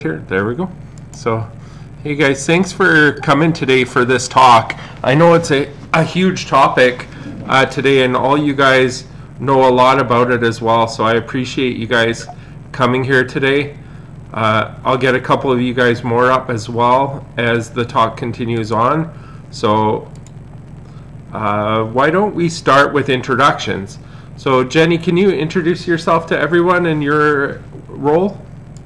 Here, there we go. So, hey guys, thanks for coming today for this talk. I know it's a huge topic today, and all you guys know a lot about it as well, so I appreciate you guys coming here today. I'll get a couple of you guys more up as well as the talk continues on. So, why don't we start with introductions? So, Jenny, can you introduce yourself to everyone and your role?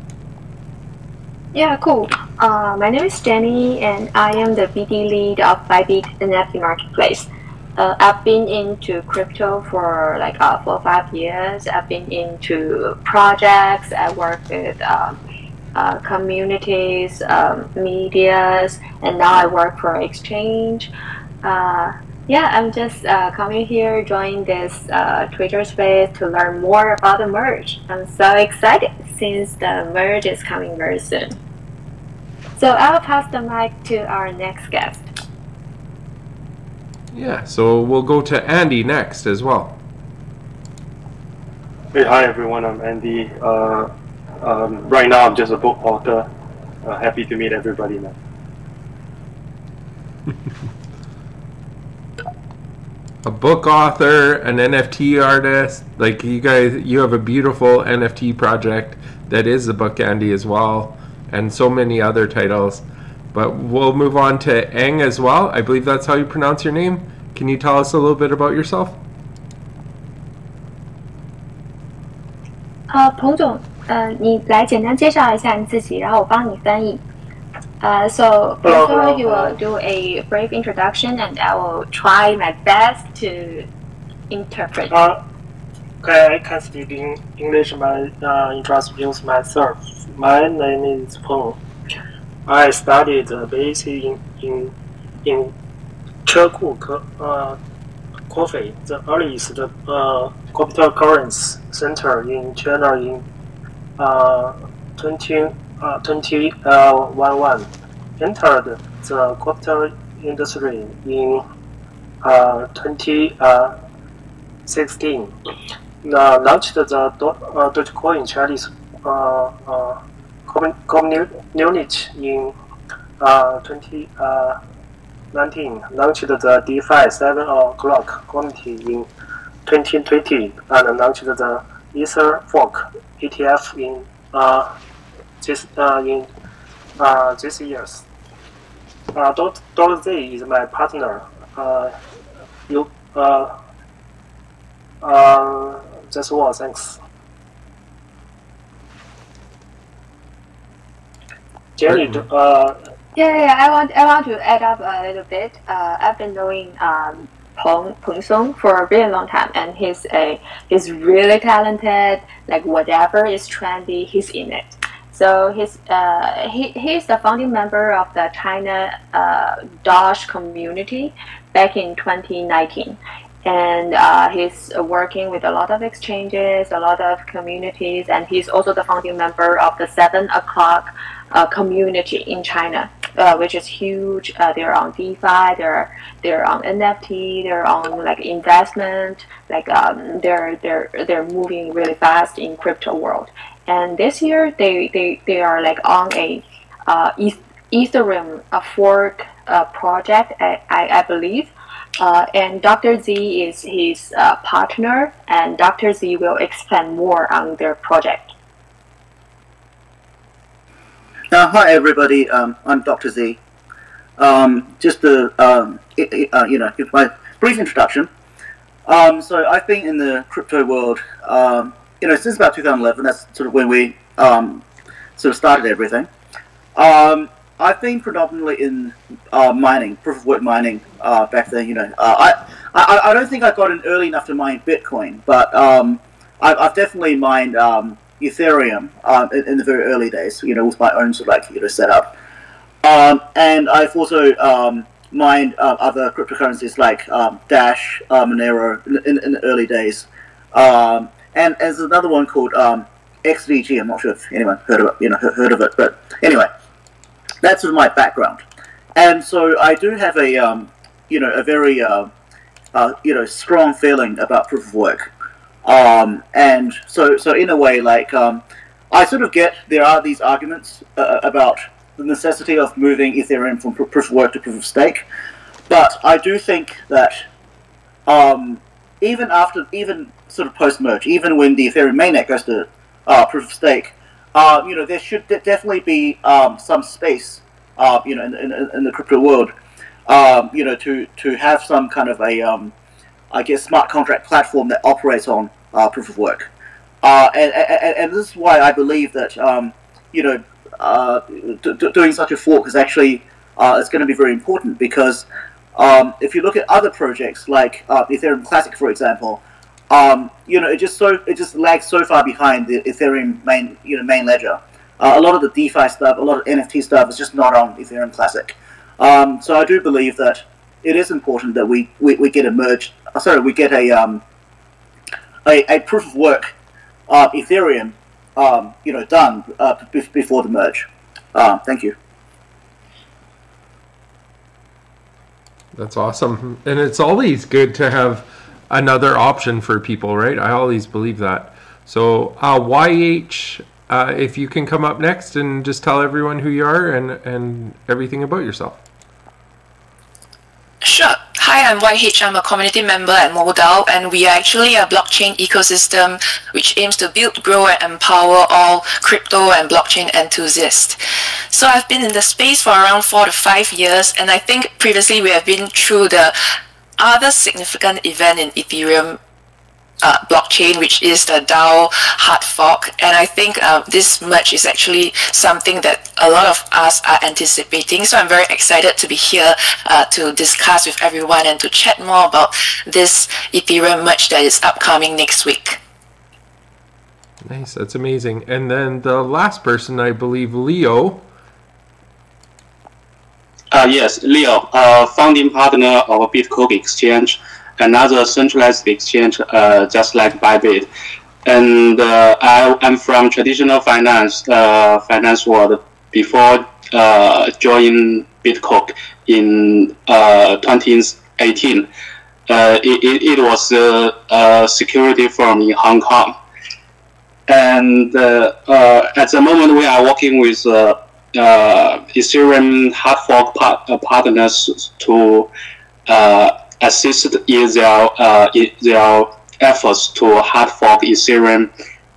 Yeah, cool. My name is Jenny, and I am the BD lead of Bybit NFT Marketplace. I've been into crypto for like 4 or 5 years. I've been into projects. I work with communities, medias, and now I work for exchange. Yeah, I'm just coming here, join this Twitter space to learn more about the merge. I'm so excited since the merge is coming very soon. So I'll pass the mic to our next guest. Yeah, so we'll go to Andy next as well. Hey, hi everyone, I'm Andy. Right now I'm just a book author. Happy to meet everybody now. A book author, an NFT artist, like you guys, you have a beautiful NFT project that is the book, Andy, as well, and so many other titles. But we'll move on to Eng as well. I believe that's how you pronounce your name. Can you tell us a little bit about yourself? 彭总，你来简单介绍一下你自己，然后我帮你翻译。So before you will do a brief introduction, and I will try my best to interpret. Okay, I can speak in English. Introduce myself. My name is Peng. I studied basic in Cherku Coffee, the earliest cryptocurrency center in China in 2011. Entered the crypto industry in 2016. Launched the Dogecoin Chinese community in 2019. Launched the DeFi 7 o'clock community in 2020, and launched the Ether Fork ETF in this years. Dr. Z is my partner. That's all. Thanks. Jenny, Yeah, I want to add up a little bit. I've been knowing Peng Song for a really long time, and he's really talented. Like whatever is trendy, he's in it. So he's the founding member of the China Doge community back in 2019. And he's working with a lot of exchanges, a lot of communities, and he's also the founding member of the 7 o'clock community in China, which is huge. They're on DeFi, they're on NFT, they're on like investment, like they're moving really fast in crypto world. And this year they are like on a Ethereum fork project, I believe. And Dr. Z is his partner, and Dr. Z will expand more on their project. Hi everybody, I'm Dr. Z. Just to give my brief introduction. So I've been in the crypto world, since about 2011. That's sort of when we sort of started everything. I've been predominantly in mining, proof of work mining back then. I don't think I got in early enough to mine Bitcoin, but I've definitely mined Ethereum in the very early days. With my own sort of setup, and I've also mined other cryptocurrencies like Dash, Monero in the early days, and there's another one called XVG. I'm not sure if anyone heard of it, but anyway. That's sort of my background, and so I do have a a very strong feeling about proof of work, and so in a way, like I sort of get there are these arguments about the necessity of moving Ethereum from proof of work to proof of stake, but I do think that even sort of post merge, even when the Ethereum mainnet goes to proof of stake, there should definitely be some space, in the crypto world, to have some kind of a, I guess, smart contract platform that operates on proof of work. And this is why I believe that doing such a fork is actually is going to be very important, because if you look at other projects like Ethereum Classic, for example, it just lags so far behind the Ethereum main ledger. A lot of the DeFi stuff, a lot of NFT stuff is just not on Ethereum Classic. So I do believe that it is important that we get a merge. We get a proof of work Ethereum, done before the merge. Thank you. That's awesome. And it's always good to have another option for people, right? I always believe that. So YH, if you can come up next and just tell everyone who you are and everything about yourself. Sure. Hi, I'm YH. I'm a community member at MoDAO, and we are actually a blockchain ecosystem which aims to build, grow, and empower all crypto and blockchain enthusiasts. So I've been in the space for around 4 to 5 years, and I think previously we have been through the other significant event in Ethereum blockchain, which is the DAO hard fork, and I think this merge is actually something that a lot of us are anticipating. So I'm very excited to be here to discuss with everyone and to chat more about this Ethereum merge that is upcoming next week. Nice, that's amazing. And then the last person, I believe, Leo. Yes, Leo, founding partner of Bitcoin Exchange, another centralized exchange just like Bybit. And I'm from traditional finance world before joining Bitcoin in 2018. It was a security firm in Hong Kong. And at the moment we are working with Ethereum hard fork partners to assist in their efforts to hard fork Ethereum.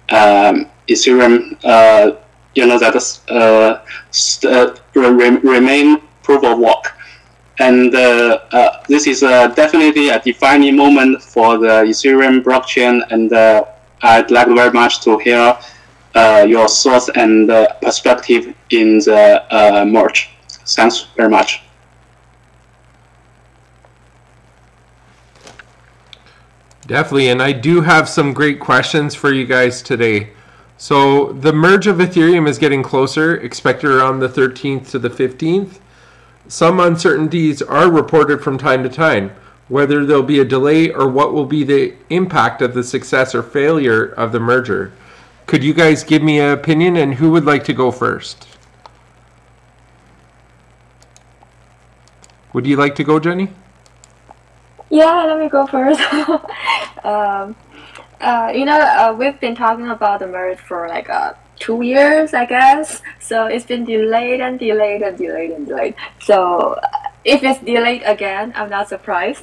Remain proof of work. And this is definitely a defining moment for the Ethereum blockchain, and I'd like very much to hear your thoughts and perspective in the merge. Thanks very much. Definitely, and I do have some great questions for you guys today. So the merge of Ethereum is getting closer, expected around the 13th to the 15th. Some uncertainties are reported from time to time, whether there'll be a delay or what will be the impact of the success or failure of the merger. Could you guys give me an opinion, and who would like to go first? Would you like to go, Jenny? Yeah, let me go first. We've been talking about the merge for like 2 years, I guess. So it's been delayed and delayed and delayed and delayed. So if it's delayed again, I'm not surprised.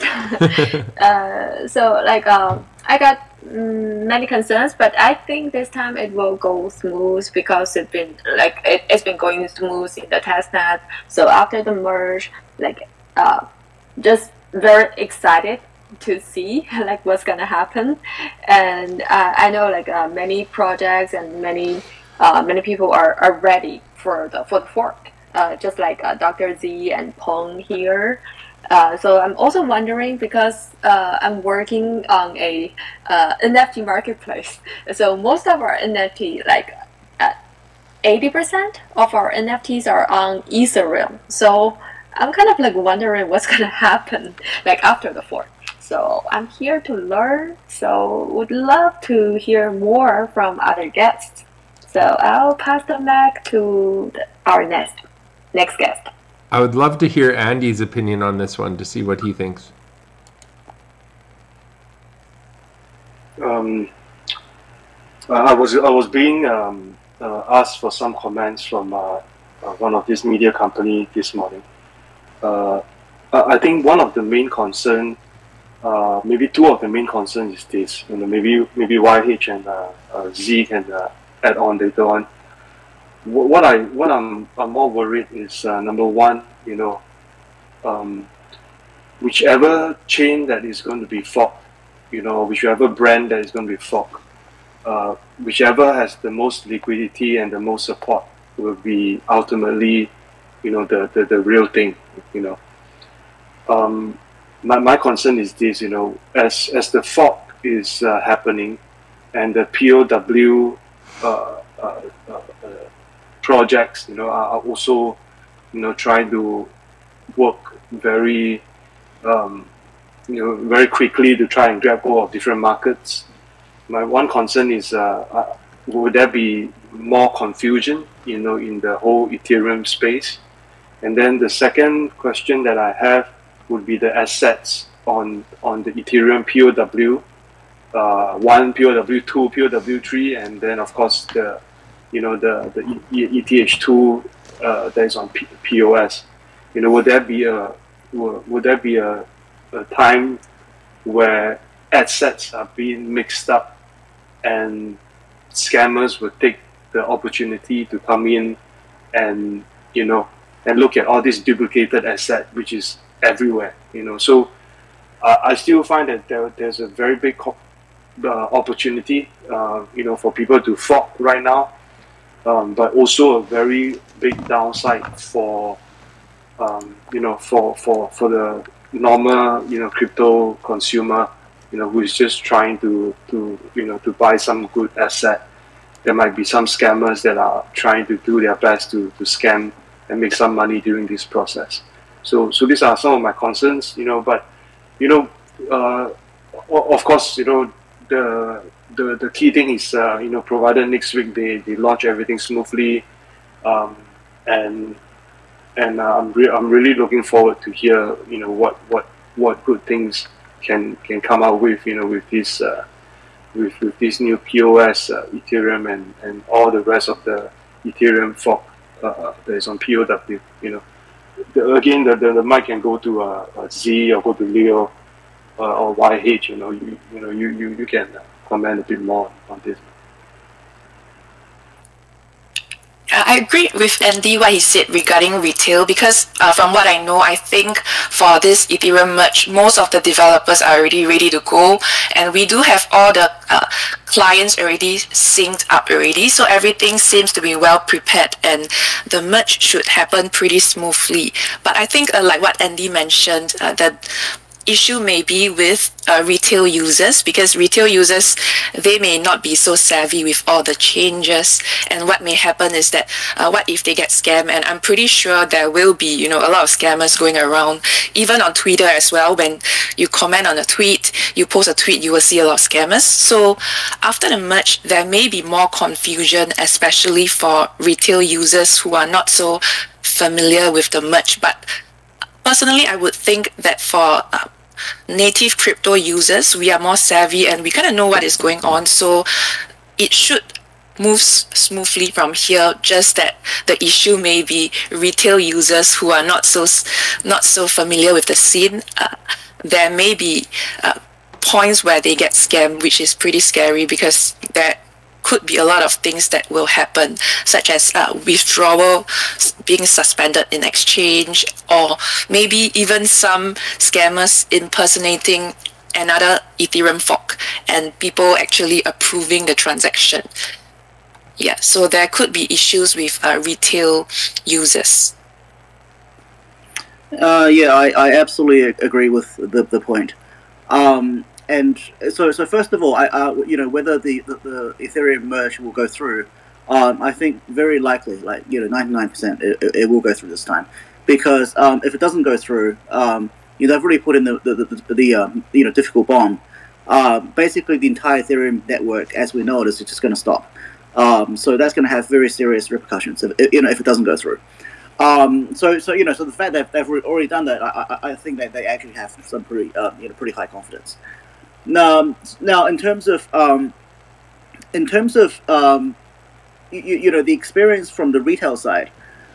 I got many concerns, but I think this time it will go smooth because it's been going smooth in the testnet. So after the merge, just very excited to see what's gonna happen. And I know many projects and many people are ready for the fork, just like Dr. Z and Peng here. So I'm also wondering, because I'm working on a NFT marketplace. So most of our NFT, 80% of our NFTs are on Ethereum. So I'm kind of wondering what's gonna happen after the fork. So I'm here to learn. So would love to hear more from other guests. So I'll pass the mic to our next guest. I would love to hear Andy's opinion on this one to see what he thinks. I was being asked for some comments from one of these media company this morning. I think one of the main concern, maybe two of the main concerns is this. Maybe YH and Z can add on later on. What I'm more worried is number one, whichever chain that is going to be forked, whichever brand that is going to be forked, whichever has the most liquidity and the most support will be ultimately, the real thing. My concern is this, as the fork is happening, and the POW projects, are also, trying to work very, very quickly to try and grab hold of different markets. My one concern is, would there be more confusion, in the whole Ethereum space? And then the second question that I have would be the assets on the Ethereum POW, 1 POW, 2 POW 3, and then of course the ETH2 that is on POS. Would there be a time where assets are being mixed up and scammers would take the opportunity to come in and and look at all this duplicated asset which is everywhere, so I still find that there's a very big opportunity for people to fork right now, but also a very big downside for for the normal crypto consumer who is just trying to buy some good asset. There might be some scammers that are trying to do their best to scam and make some money during this process. So these are some of my concerns, but of course, the key thing is provided next week they launch everything smoothly, and I'm really looking forward to hear what good things can come out with with this with this new POS Ethereum and all the rest of the Ethereum fork that is on POW. Again, the mic can go to Z or go to Leo or YH. You can comment a bit more on this. I agree with Andy what he said regarding retail, because from what I know, I think for this Ethereum merge, most of the developers are already ready to go, and we do have all the clients already synced up already, so everything seems to be well prepared and the merge should happen pretty smoothly. But I think like what Andy mentioned, that issue may be with retail users, because retail users, they may not be so savvy with all the changes, and what may happen is that what if they get scammed? And I'm pretty sure there will be a lot of scammers going around, even on Twitter as well. When you comment on a tweet, you post a tweet, you will see a lot of scammers. So after the merge, there may be more confusion, especially for retail users who are not so familiar with the merge. But personally, I would think that for native crypto users, we are more savvy and we kind of know what is going on, so it should move smoothly from here. Just that the issue may be retail users who are not so familiar with the scene. There may be points where they get scammed, which is pretty scary, because there could be a lot of things that will happen, such as withdrawal being suspended in exchange, or maybe even some scammers impersonating another Ethereum fork and people actually approving the transaction. Yeah, so there could be issues with retail users. Yeah, I absolutely agree with the point. And so first of all, whether the Ethereum merge will go through, I think very likely, 99%, it will go through this time, because if it doesn't go through, they've already put in the difficult bomb. Basically, the entire Ethereum network, as we know it, is just going to stop. So that's going to have very serious repercussions if it doesn't go through. So the fact that they've already done that, I think that they actually have some pretty high confidence. Now, in terms of the experience from the retail side.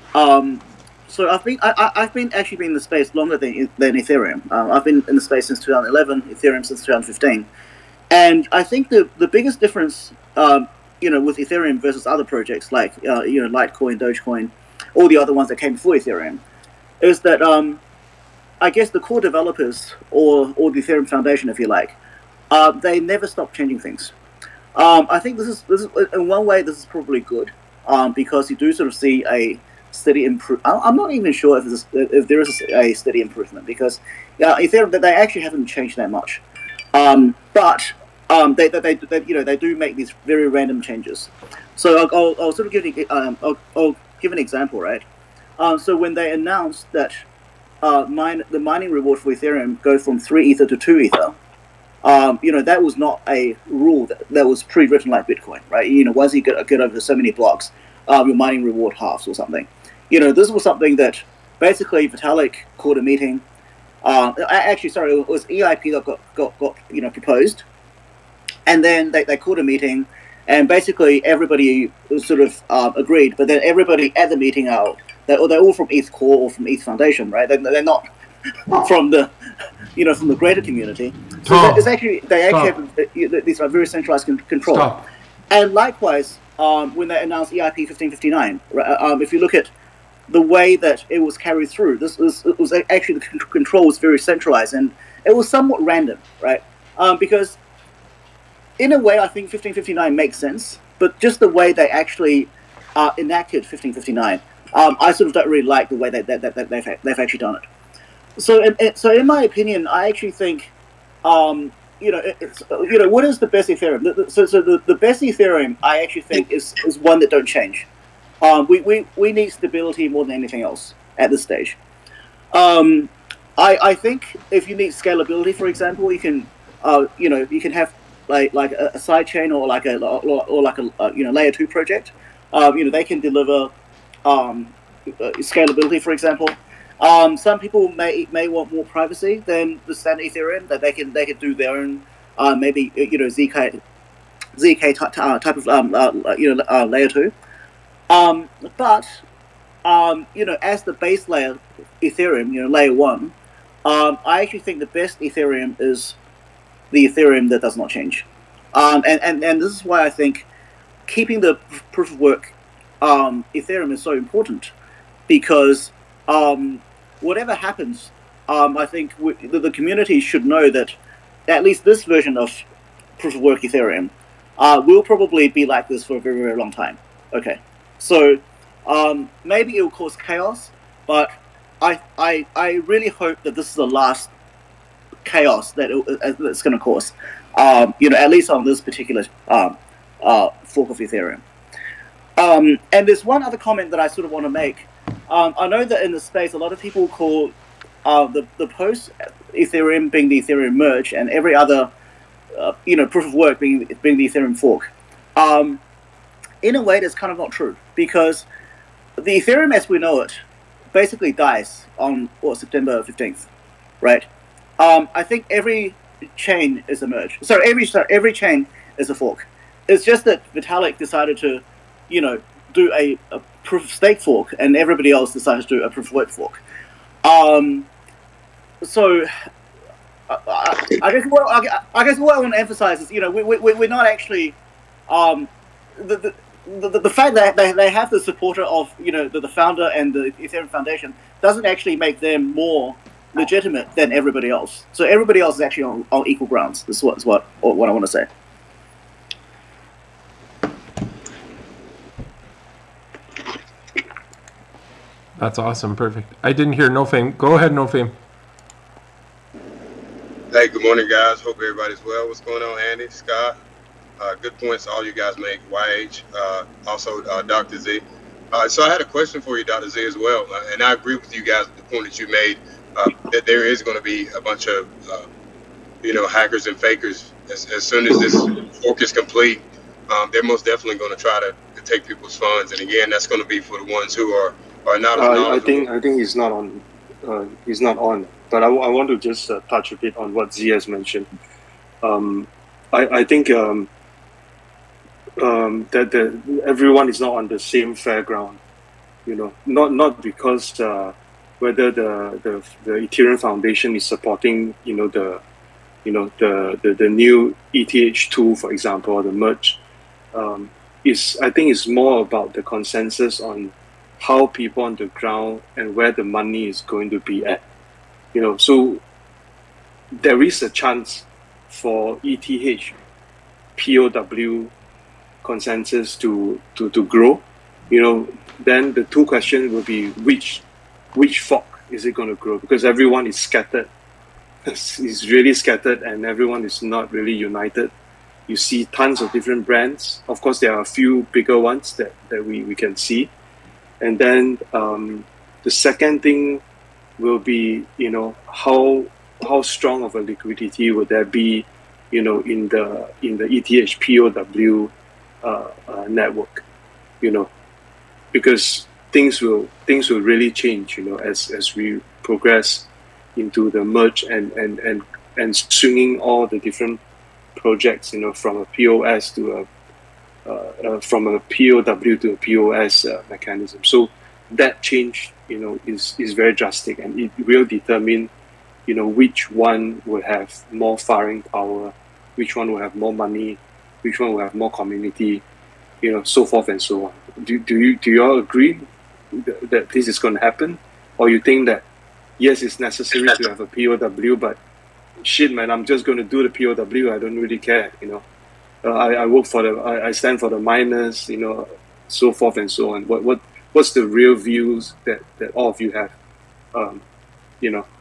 So I've been actually in the space longer than Ethereum. I've been in the space since 2011, Ethereum since 2015, and I think the biggest difference, with Ethereum versus other projects like Litecoin, Dogecoin, all the other ones that came before Ethereum, is that I guess the core developers or the Ethereum Foundation, if you like, they never stop changing things. I think this is in one way this is probably good, because you do sort of see a steady improvement. I'm not even sure if there is a steady improvement, because Ethereum, they actually haven't changed that much, but they do make these very random changes. So I'll sort of I'll give an example, right? So when they announced that the mining reward for Ethereum goes from 3 Ether to 2 Ether, that was not a rule that was pre-written like Bitcoin, right? Once you get over so many blocks, your mining reward halves or something. This was something that basically Vitalik called a meeting. Actually, sorry, it was EIP that got proposed, and then they called a meeting, and basically everybody sort of agreed. But then everybody at the meeting they're all from ETH Core or from ETH Foundation, right? They're not from the from the greater community. So they actually have these very centralized control. Stop. And likewise, when they announced EIP 1559, if you look at the way that it was carried through, it was actually the control was very centralized, and it was somewhat random, right? Because in a way, I think 1559 makes sense, but just the way they actually enacted 1559, I sort of don't really like the way that they've actually done it. So in my opinion, I actually think, what is the best Ethereum? So the best Ethereum, I actually think, is one that don't change. We need stability more than anything else at this stage. I think if you need scalability, for example, you can have like a side chain or like a layer 2 project. They can deliver scalability, for example. Some people may want more privacy than the standard Ethereum, that they can do their own maybe ZK type of layer 2. But as the base layer Ethereum, layer 1, I actually think the best Ethereum is the Ethereum that does not change. And this is why I think keeping the proof of work Ethereum is so important, because whatever happens, I think the community should know that at least this version of proof of work Ethereum will probably be like this for a very, very long time. Okay, so maybe it will cause chaos, but I really hope that this is the last chaos that it's going to cause. At least on this particular fork of Ethereum. And there's one other comment that I sort of want to make. I know that in the space, a lot of people call the post Ethereum being the Ethereum merge, and every other proof of work being the Ethereum fork. In a way, that's kind of not true, because the Ethereum as we know it basically dies on September 15th, right? I think every chain is a merge. Every chain is a fork. It's just that Vitalik decided to, do a proof of stake fork, and everybody else decided to do a proof of work fork. So I guess what I want to emphasize is, we're not actually the fact that they have the supporter of the founder and the Ethereum Foundation doesn't actually make them more legitimate than everybody else. So everybody else is actually on equal grounds. This is what I want to say. That's awesome. Perfect. I didn't hear No Fame. Go ahead, No Fame. Hey, good morning, guys. Hope everybody's well. What's going on, Andy, Scott? Good points all you guys make. YH, also Dr. Z. So I had a question for you, Dr. Z, as well. And I agree with you guys with the point that you made, that there is going to be a bunch of, hackers and fakers. As soon as this fork is complete, they're most definitely going to try to take people's funds. And again, that's going to be for the ones who are not as knowledgeable. I think he's not on. He's not on. But I want to just touch a bit on what Z has mentioned. I think that everyone is not on the same fair ground. You know, not because whether the Ethereum Foundation is supporting the new ETH2, for example, or the merge. I think it's more about the consensus on how people on the ground and where the money is going to be at. You know, so there is a chance for ETH POW consensus to grow. You know, then the two questions will be which fork is it going to grow, because everyone is scattered. It's really scattered and everyone is not really united. You see tons of different brands. Of course, there are a few bigger ones that we can see. And then the second thing will be, you know, how strong of a liquidity would there be, you know, in the ETH POW network, you know, because things will really change, you know, as we progress into the merge and swinging all the different projects, you know, from a POS to from a POW to a POS mechanism. So that change, you know, is very drastic, and it will determine, you know, which one will have more firing power, which one will have more money, which one will have more community, you know, so forth and so on. Do you all agree that this is going to happen, or you think that yes, it's necessary to have a POW, but shit, man, I'm just going to do the POW. I don't really care, you know. I work for I stand for the miners, you know, so forth and so on. What's the real views that all of you have, you know?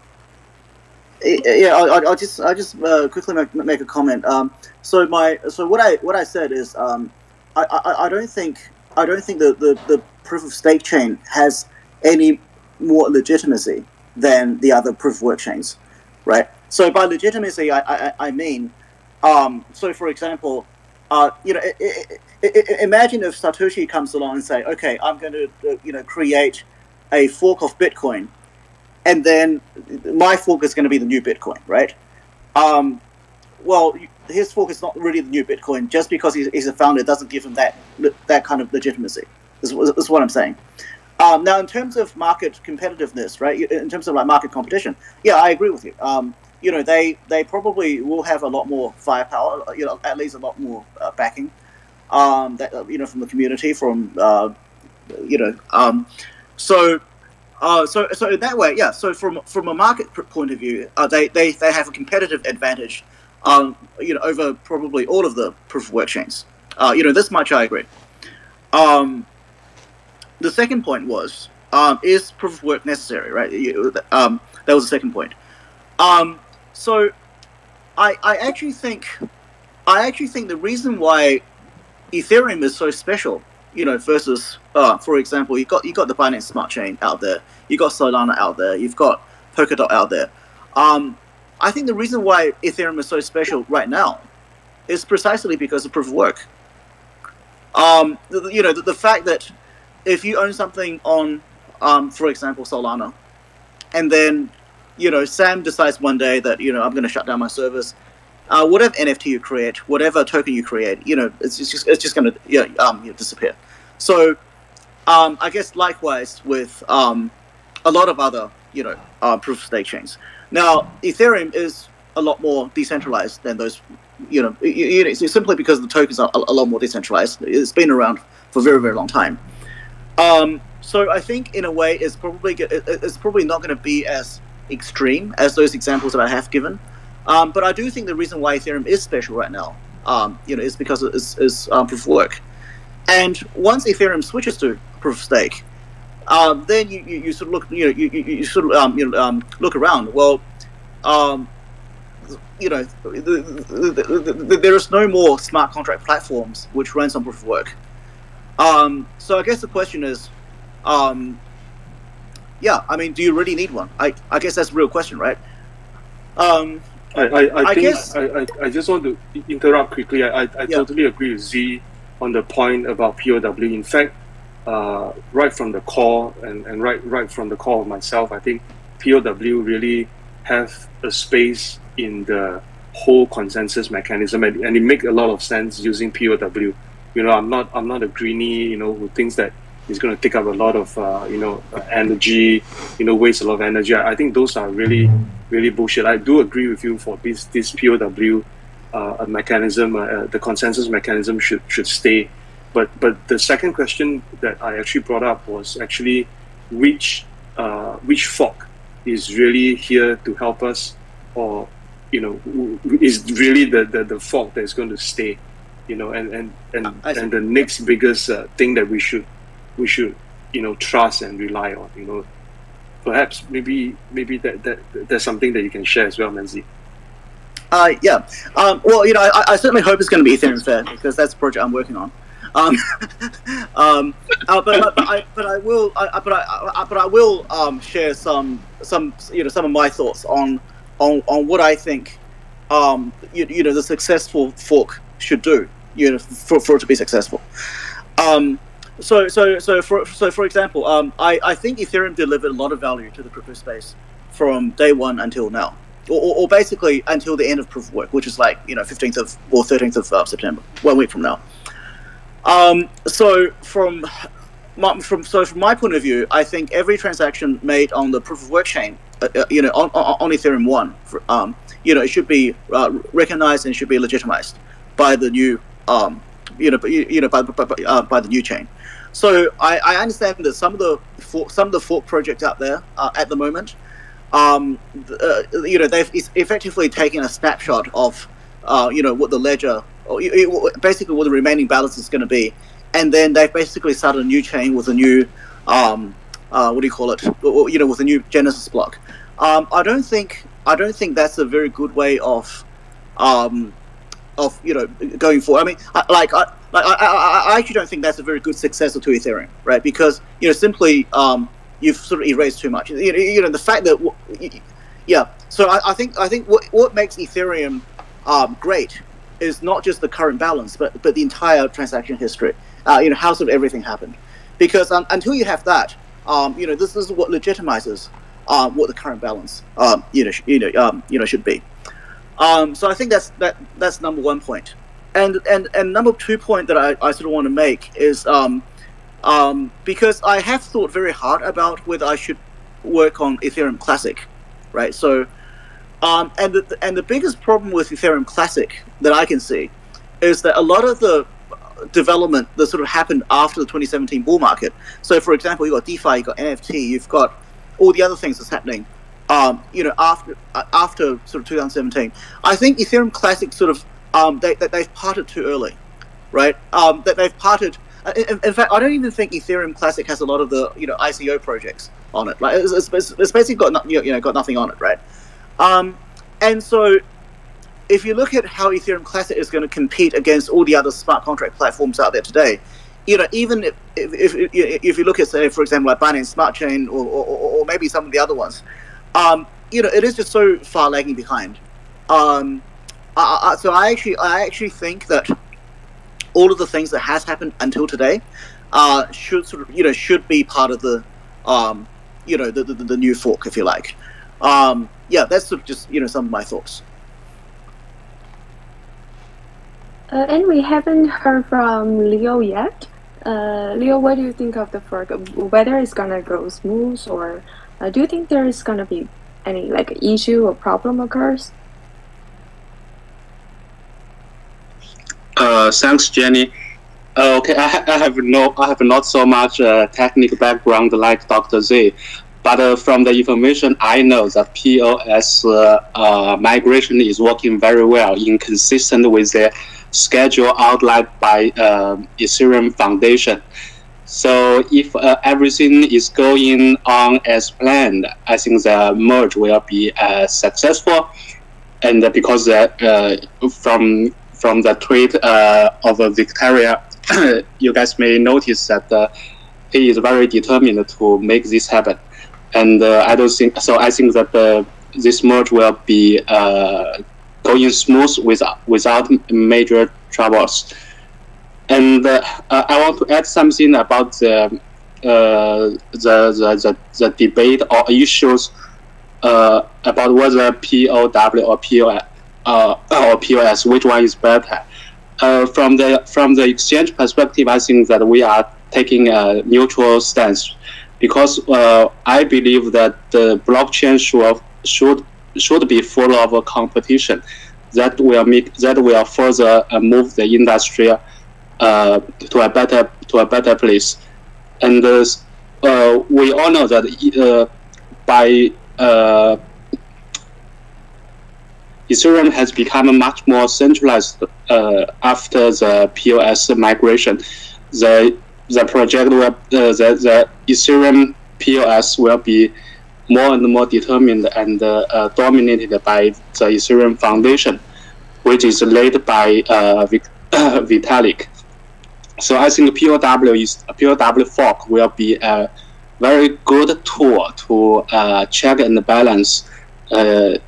Yeah, I'll just quickly make a comment. So what I said is I don't think the proof of stake chain has any more legitimacy than the other proof of work chains, right? So by legitimacy, I mean, so for example, you know, imagine if Satoshi comes along and say, okay, I'm going to, you know, create a fork of Bitcoin, and then my fork is going to be the new Bitcoin, right? Well, his fork is not really the new Bitcoin. Just because he's a founder doesn't give him that kind of legitimacy. Is what I'm saying. Now, in terms of market competitiveness, right? In terms of like market competition, yeah, I agree with you. You know, they probably will have a lot more firepower. You know, at least a lot more backing. That you know, from the community, from you know, so in that way, yeah. So from a market point of view, they have a competitive advantage. You know, over probably all of the proof of work chains. You know, this much I agree. The second point was, is proof of work necessary, right? That was the second point. So I actually think the reason why Ethereum is so special, you know, versus, for example, you got the Binance Smart Chain out there, you got Solana out there, you've got Polkadot out there. I think the reason why Ethereum is so special right now is precisely because of proof of work. You know, the fact that if you own something on, for example, Solana, and then, you know, Sam decides one day that, you know, I'm going to shut down my service, whatever NFT you create, whatever token you create, you know, it's just going to disappear. So I guess likewise with a lot of other, you know, proof of stake chains. Now, Ethereum is a lot more decentralized than those, you know, it's simply because the tokens are a lot more decentralized. It's been around for a very, very long time. So I think in a way it's probably not going to be as extreme as those examples that I have given. But I do think the reason why Ethereum is special right now, you know, is because it's proof of work. And once Ethereum switches to proof of stake, then you sort of look, you know, you sort of look around. Well, you know, there is no more smart contract platforms which runs on proof of work. So I guess the question is, yeah, I mean, do you really need one? I guess that's a real question, right? I just want to interrupt quickly. I totally agree with Z on the point about POW. In fact, right from the core and right from the core of myself, I think POW really have a space in the whole consensus mechanism, and it makes a lot of sense using POW I'm not a greenie, who thinks that it's going to take up a lot of energy, waste a lot of energy. I think those are really bullshit. I do agree with you for this POW mechanism, the consensus mechanism should stay. But the second question that I actually brought up was actually which fork is really here to help us, or is really the fork that's going to stay, and the next biggest thing that we should trust and rely on. Perhaps maybe that's something that you can share as well, Menzi. Yeah. Well, I certainly hope it's going to be Ethereum Fair, because that's the project I'm working on. But I will share some of my thoughts on what I think the successful fork should do for it to be successful. So for example, I think Ethereum delivered a lot of value to the crypto space from day one until now, or basically until the end of proof of work, which is 15th or 13th of September, 1 week from now. So from my point of view, I think every transaction made on the proof of work chain, on Ethereum 1, it should be recognized and should be legitimized by the new, by the new chain. So I understand that some of the fork projects out there at the moment, they've effectively taken a snapshot of, what the ledger, basically what the remaining balance is going to be, and then they've basically started a new chain with a new, with a new Genesis block. I don't think that's a very good way of going forward. I mean, I actually don't think that's a very good successor to Ethereum, right? Because simply you've sort of erased too much. The fact that So I think what makes Ethereum great is not just the current balance, but the entire transaction history. How sort of everything happened, because until you have that, this is what legitimizes what the current balance should be. So I think that's number one point, and number 2 point that I sort of want to make is because I have thought very hard about whether I should work on Ethereum Classic, right? So and the biggest problem with Ethereum Classic that I can see is that a lot of the development that sort of happened after the 2017 bull market. So for example, you've got DeFi, you've got NFT, you've got all the other things that's happening after sort of 2017. I think Ethereum Classic sort of they've parted too early, right? That they've parted. In fact, I don't even think Ethereum Classic has a lot of the ICO projects on it. Like it's basically got nothing on it, right? And so if you look at how Ethereum Classic is going to compete against all the other smart contract platforms out there today, even if you look at, say, for example, like Binance Smart Chain or maybe some of the other ones, it is just so far lagging behind. So I actually think that all of the things that has happened until today should sort of should be part of the the new fork, if you like. That's sort of just some of my thoughts. And we haven't heard from Leo yet. Leo, what do you think of the fork? Whether it's gonna go smooth, or do you think there is gonna be any issue or problem occurs? Thanks, Jenny. Okay, I have not so much technical background like Dr. Z, but from the information I know, that POS migration is working very well, inconsistent with the schedule outlined by Ethereum Foundation. So if everything is going on as planned, I think the merge will be successful. And because from the tweet of Victoria, you guys may notice that he is very determined to make this happen. And I think that this merge will be going smooth without major troubles. And I want to add something about the debate or issues about whether POW or POS, which one is better. from the exchange perspective, I think that we are taking a neutral stance, because I believe that the blockchain should be full of competition. That will further move the industry to a better place. And we all know that by Ethereum has become much more centralized after the POS migration. The project will, the Ethereum POS will be more and more determined and dominated by the Ethereum Foundation, which is led by Vitalik. So I think POW fork will be a very good tool to check and balance the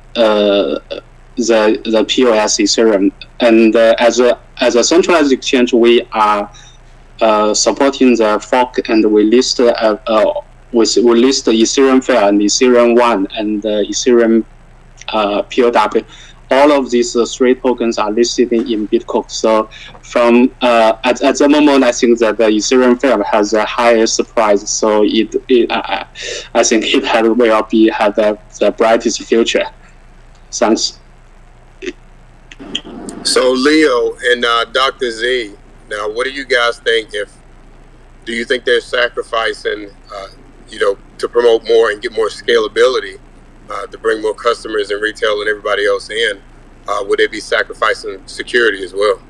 POS Ethereum. And as a centralized exchange, we are supporting the fork, and we list we list Ethereum Fair and Ethereum One and Ethereum POW. All of these three tokens are listed in Bitcoin. So from at the moment, I think that the Ethereum Fair has the highest price. So I think it had the brightest future. Thanks. So Leo and Dr. Z, now what do you guys think? Do you think they're sacrificing, to promote more and get more scalability, to bring more customers and retail and everybody else in? Would they be sacrificing security as well?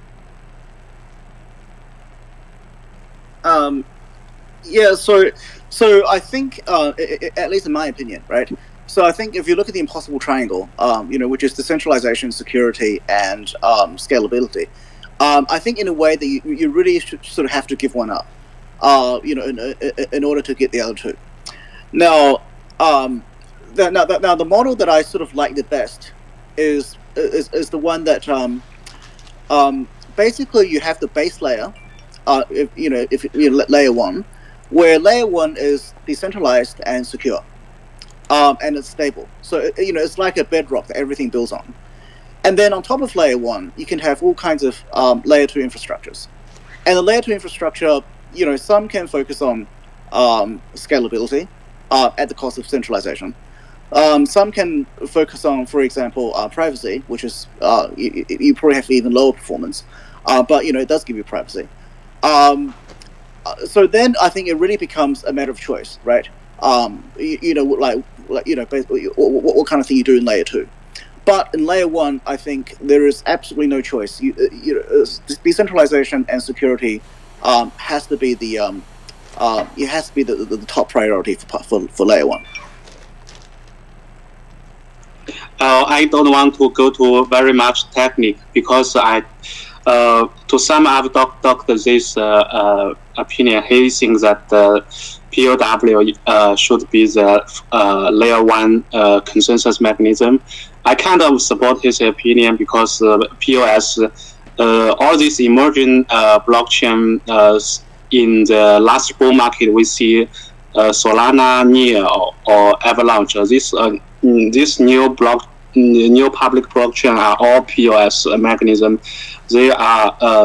Yeah. So I think, at least in my opinion, right? So I think if you look at the impossible triangle, which is decentralization, security, and scalability, I think in a way that you really should sort of have to give one up, in order to get the other two. Now, the model that I sort of like the best is the one that basically you have the base layer, layer one, where layer one is decentralized and secure. And it's stable. So, it's like a bedrock that everything builds on. And then on top of layer one, you can have all kinds of layer two infrastructures. And the layer two infrastructure, some can focus on scalability at the cost of centralization. Some can focus on, for example, privacy, which is, you probably have even lower performance. But, it does give you privacy. So then I think it really becomes a matter of choice, right? What kind of thing you do in layer two. But in layer one, I think there is absolutely no choice. Decentralization and security has to be the top priority for layer one. I don't want to go to very much technique, because to sum up Dr. Z's opinion, he thinks that POW should be the layer one consensus mechanism. I kind of support his opinion, because POS, all these emerging blockchain in the last bull market, we see Solana, Near, or Avalanche. This new public blockchain are all POS mechanism. They've all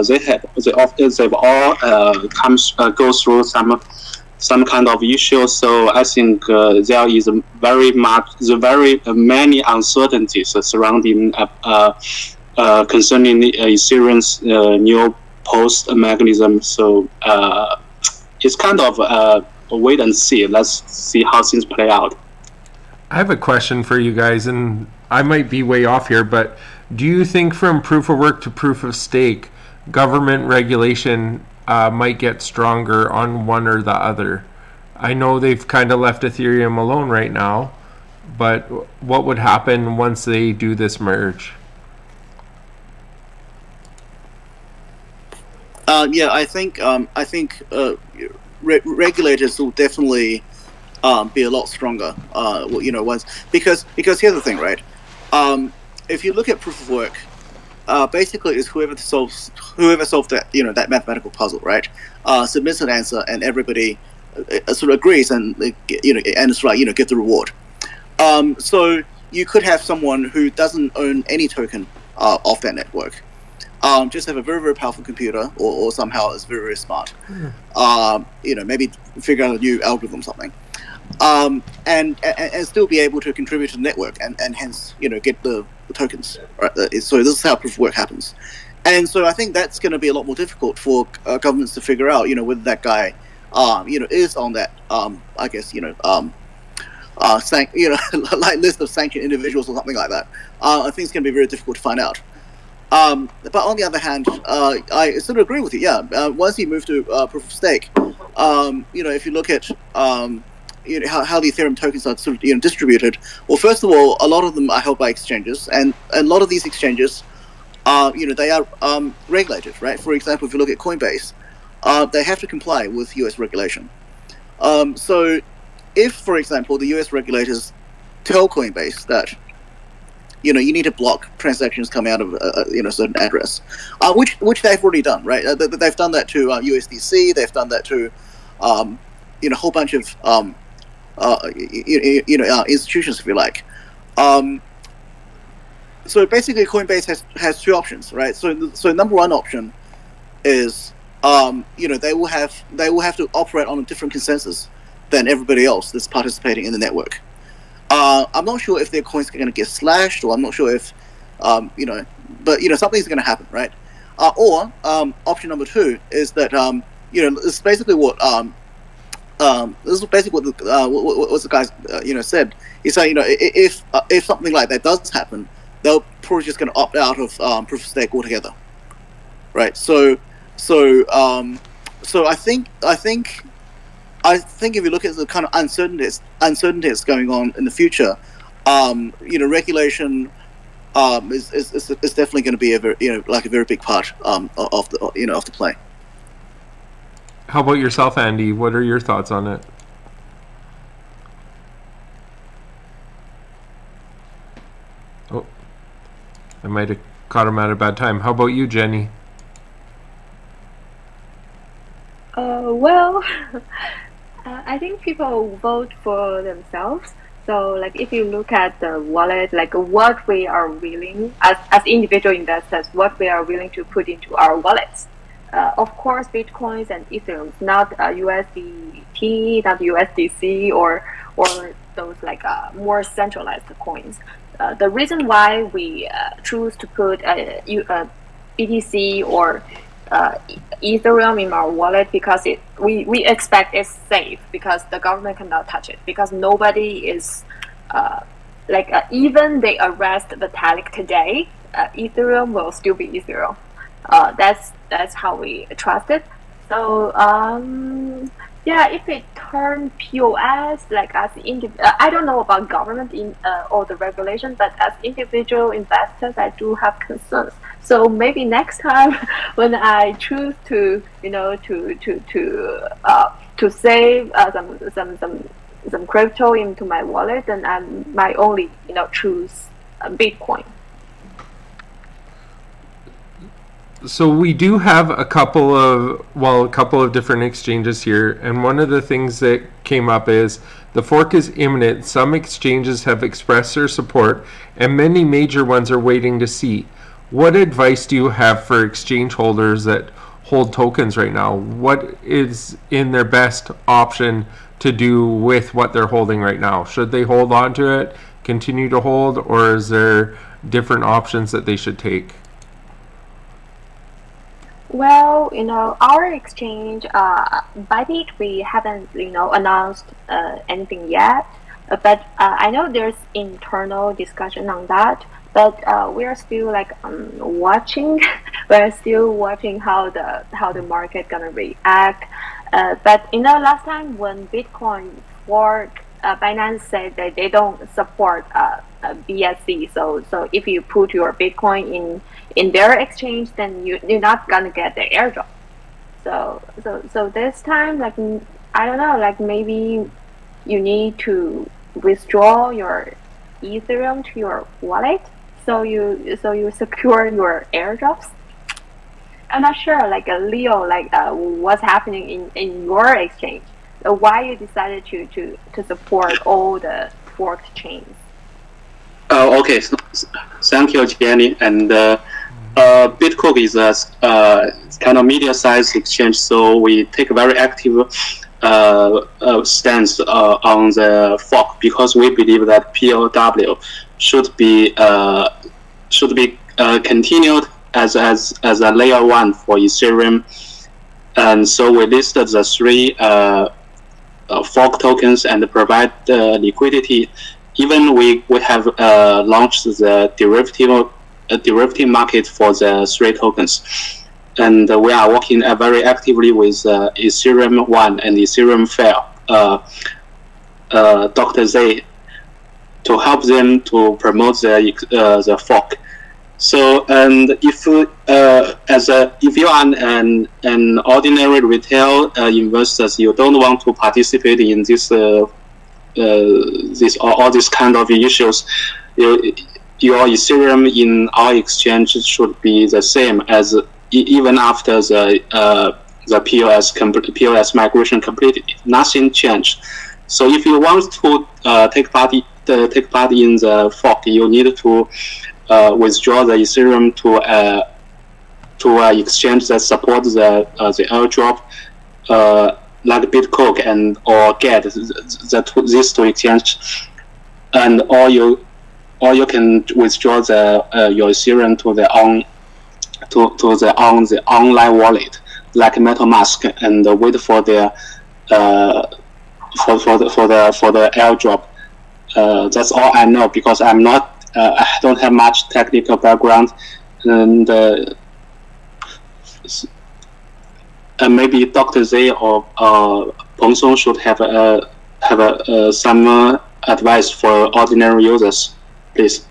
go through some kind of issue. So I think there is very many uncertainties surrounding concerning Ethereum's new post mechanism. So it's kind of a wait and see. Let's see how things play out. I have a question for you guys, and I might be way off here, but do you think from proof of work to proof of stake, government regulation might get stronger on one or the other? I know they've kind of left Ethereum alone right now, but what would happen once they do this merge? I think regulators will definitely be a lot stronger. Once because here's the thing, right? If you look at proof of work, basically it's whoever solves that that mathematical puzzle, right? Submits an answer, and everybody sort of agrees, and and it's like get the reward. So you could have someone who doesn't own any token of that network, just have a very, very powerful computer, or somehow is very, very smart. Maybe figure out a new algorithm or something, and still be able to contribute to the network and hence get the tokens. Right? So this is how proof of work happens, and so I think that's going to be a lot more difficult for governments to figure out whether that guy is on that I guess like list of sanctioned individuals or something like that. I think it's going to be very difficult to find out. But on the other hand, I sort of agree with you. Yeah, once you move to proof of stake, if you look at how the Ethereum tokens are sort of distributed. Well, first of all, a lot of them are held by exchanges, and a lot of these exchanges, they are regulated, right? For example, if you look at Coinbase, they have to comply with US regulation. So, if, for example, the US regulators tell Coinbase that you need to block transactions coming out of a certain address, which they've already done, right? They've done that to USDC. They've done that to a whole bunch of institutions, if you like. So basically, Coinbase has two options, right? So number one option is they will have to operate on a different consensus than everybody else that's participating in the network. I'm not sure if their coins are going to get slashed, or I'm not sure if, but something's going to happen, right? Or option number two is that this is basically what the guy said. He said if something like that does happen, they're probably just going to opt out of proof of stake altogether, right? So I think if you look at the kind of uncertainties going on in the future, regulation is definitely going to be a very big part of the play. How about yourself, Andy? What are your thoughts on it? Oh, I might have caught him at a bad time. How about you, Jenny? Well, I think people vote for themselves. So, if you look at the wallet, what we are willing, as individual investors, what we are willing to put into our wallets. Of course, Bitcoins and Ethereum, not USDT, not USDC, or those more centralized coins. The reason why we choose to put BTC or Ethereum in our wallet, because we expect it's safe, because the government cannot touch it, because nobody is even they arrest Vitalik today, Ethereum will still be Ethereum. That's how we trust it. So if it turns POS, as I don't know about government or the regulation, but as individual investors, I do have concerns. So maybe next time when I choose to save some crypto into my wallet, then I might only choose Bitcoin. So we do have a couple of different exchanges here, and one of the things that came up is the fork is imminent. Some exchanges have expressed their support, and many major ones are waiting to see. What advice do you have for exchange holders that hold tokens right now? What is in their best option to do with what they're holding right now? Should they hold on to it, continue to hold, or is there different options that they should take? Well, our exchange, Bybit, we haven't, announced anything yet. But I know there's internal discussion on that. But we're still watching. We're still watching how the market gonna react. But last time when Bitcoin fork, Binance said that they don't support BSC. So if you put your Bitcoin in their exchange, then you're not gonna get the airdrop. So this time, I don't know, maybe you need to withdraw your Ethereum to your wallet, so you secure your airdrops. I'm not sure, Leo, what's happening in your exchange? Why you decided to support all the forked chains? Okay. So, thank you, Jenny. And BitCook is a kind of medium-sized exchange, so we take a very active stance on the fork because we believe that POW should be continued as a layer 1 for Ethereum, and so we listed the 3 fork tokens and provide liquidity. Even we have launched the derivative market for the 3 tokens, and we are working very actively with Ethereum One and Ethereum Fair, Dr. Z, to help them to promote the fork. So, and if you are an ordinary retail investors, you don't want to participate in this all these kind of issues, your Ethereum in our exchange should be the same as even after the POS migration completed. Nothing changed. So if you want to take part in the fork, you need to withdraw the Ethereum to exchange that support the airdrop, like BitCook and or GET, these 2 exchange, and or you can withdraw your Ethereum to the online wallet like MetaMask and wait for the airdrop. That's all I know because I'm not. I don't have much technical background, and maybe Dr. Z or Peng Song should have some advice for ordinary users, please.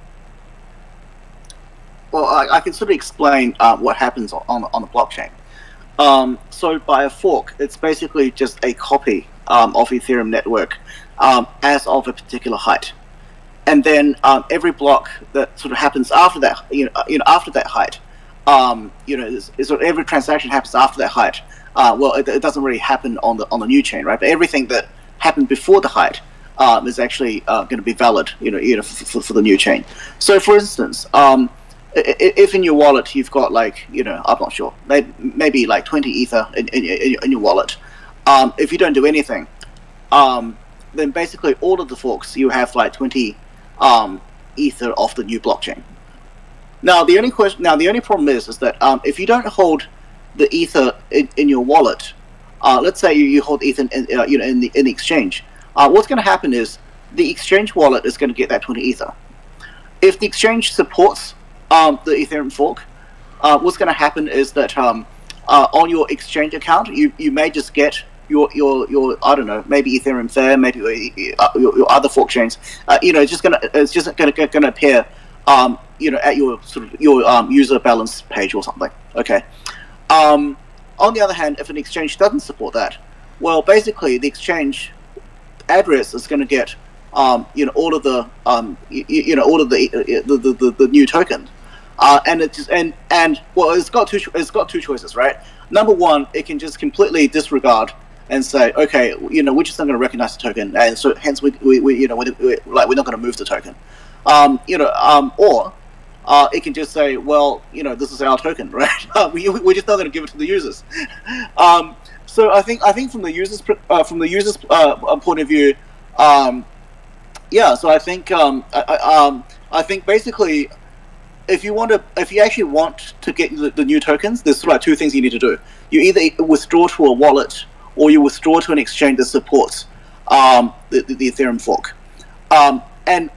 Well, I can sort of explain what happens on the blockchain. So by a fork, it's basically just a copy of Ethereum network as of a particular height. And then every block that sort of happens after that, after that height, every transaction happens after that height. Well, it doesn't really happen on the new chain, right? But everything that happened before the height is actually going to be valid, for the new chain. So, for instance, if in your wallet you've got I'm not sure, maybe like 20 Ether in your wallet, if you don't do anything, then basically all of the forks you have like 20 Ether off the new blockchain. Now the only problem is that if you don't hold the Ether in your wallet, let's say you hold Ether in the exchange, what's going to happen is the exchange wallet is going to get that 20 Ether. If the exchange supports the Ethereum fork, what's going to happen is that on your exchange account you may just get your I don't know, maybe Ethereum Fair, maybe your other fork chains. It's just gonna appear at your sort of your user balance page or something. Okay. On the other hand, if an exchange doesn't support that, well, basically the exchange address is going to get all of the the new token, and it's got two choices, right? Number one, it can just completely disregard and say, okay, we're just not going to recognize the token, and so hence we're not going to move the token, or it can just say, well, this is our token, right? We're just not going to give it to the users. So I think from the users point of view, So I think basically, if you actually want to get the new tokens, there's like 2 things you need to do. You either withdraw to a wallet, or you withdraw to an exchange that supports the Ethereum fork. And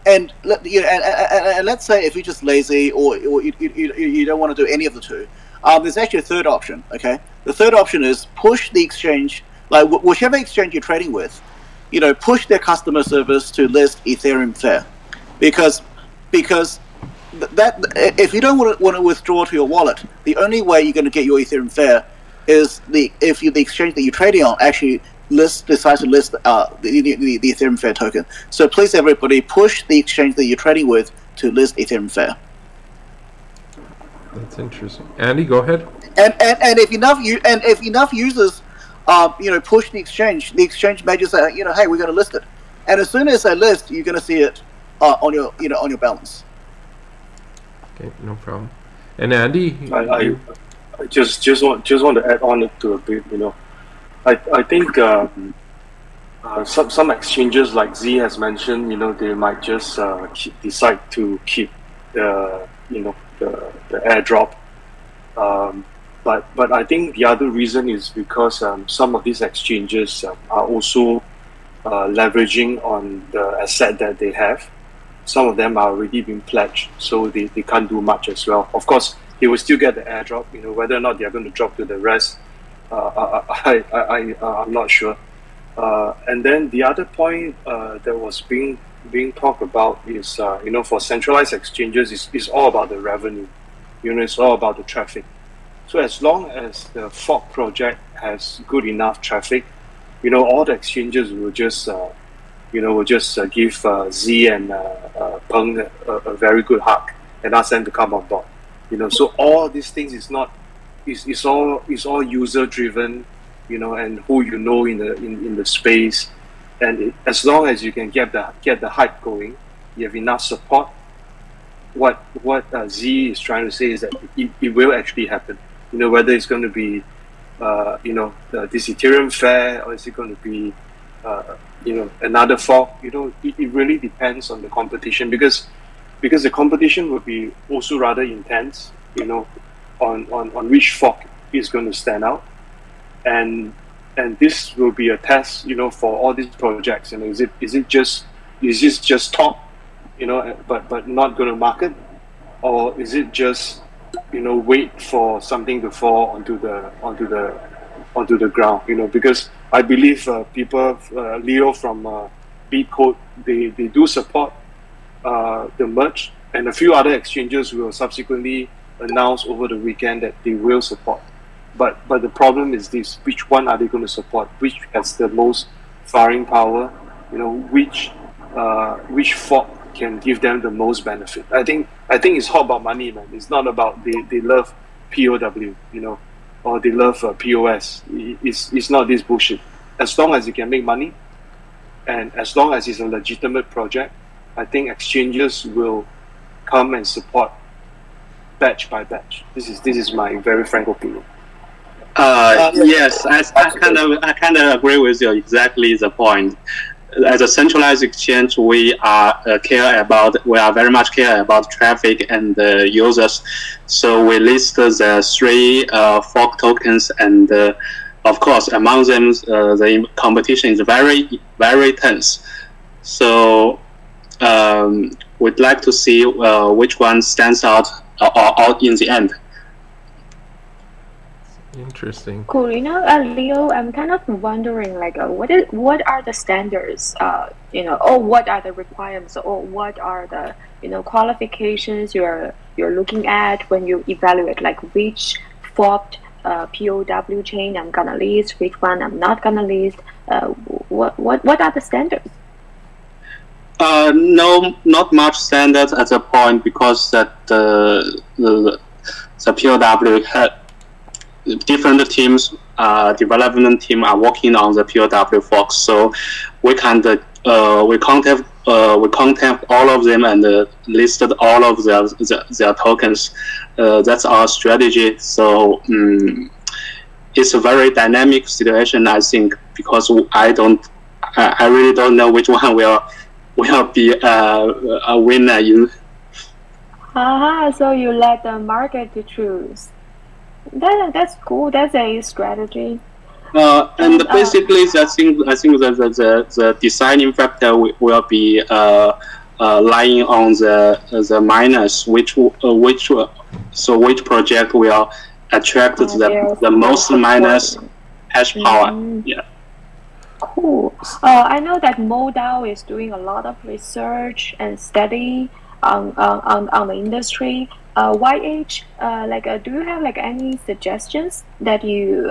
let's say if you're just lazy or you don't want to do any of the 2, there's actually a third option. Okay, the third option is push the exchange, like whichever exchange you're trading with, push their customer service to list Ethereum Fair, because that if you don't want to withdraw to your wallet, the only way you're going to get your Ethereum Fair is the exchange that you're trading on actually decides to list the Ethereum Fair token. So please, everybody, push the exchange that you're trading with to list Ethereum Fair. That's interesting. Andy, go ahead. And if enough users push the exchange may just say, hey, we're going to list it. And as soon as they list, you're going to see it on your balance. Okay, no problem. And Andy, I just want to add on it to a bit. I think some exchanges like Z has mentioned, they might just decide to keep the airdrop. But I think the other reason is because some of these exchanges are also leveraging on the asset that they have. Some of them are already being pledged, so they can't do much as well. Of course, they will still get the airdrop. Whether or not they are going to drop to the rest, I'm not sure. And then the other point that was being talked about is, for centralized exchanges, it's all about the revenue. It's all about the traffic. So as long as the fork project has good enough traffic, all the exchanges will just give Z and Peng a very good hug and ask them to come on board. So all these things is all user driven, and who in the space, and as long as you can get the hype going, you have enough support. What Z is trying to say is that it will actually happen. Whether it's going to be this Ethereum fair, or is it going to be another fork? It really depends on the competition, because the competition will be also rather intense. On which fork is going to stand out, and this will be a test. For all these projects. Is this just top? But not going to market, or is it just wait for something to fall onto the ground? Because I believe people, Leo from Beatcode, they do support the merge, and a few other exchanges will subsequently announce over the weekend that they will support. But the problem is this: which one are they going to support? Which has the most firing power? Which fork can give them the most benefit? I think it's all about money, man. It's not about they love POW, or they love POS. It's not this bullshit. As long as you can make money, and as long as it's a legitimate project, I think exchanges will come and support batch by batch. This is my very frank opinion. Yes, I kind of agree with you. Exactly the point. As a centralized exchange, we are very much care about traffic and users. So we list the 3 fork tokens, and of course, among them, the competition is very, very tense. So we'd like to see which one stands out in the end. Interesting. Cool. Leo, I'm kind of wondering, what are the standards, or what are the requirements, or what are the, qualifications you're looking at when you evaluate, which forked POW chain I'm gonna list, which one I'm not gonna list. What are the standards? No, not much standards at the point, because that the POW had different teams, development team are working on the POW forks. So we contact all of them and listed all of their tokens. That's our strategy. So it's a very dynamic situation, I think, because I really don't know which one will be a winner in. So you let the market to choose. That's cool. That's a strategy. And basically, I think that the deciding factor will be lying on the miners, which project will attract the most miners hash power. Yeah. Cool. I know that MoDAO is doing a lot of research and study on the industry. YH, do you have any suggestions that you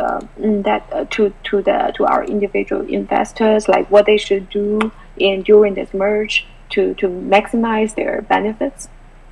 to our individual investors, what they should do during this merge to maximize their benefits?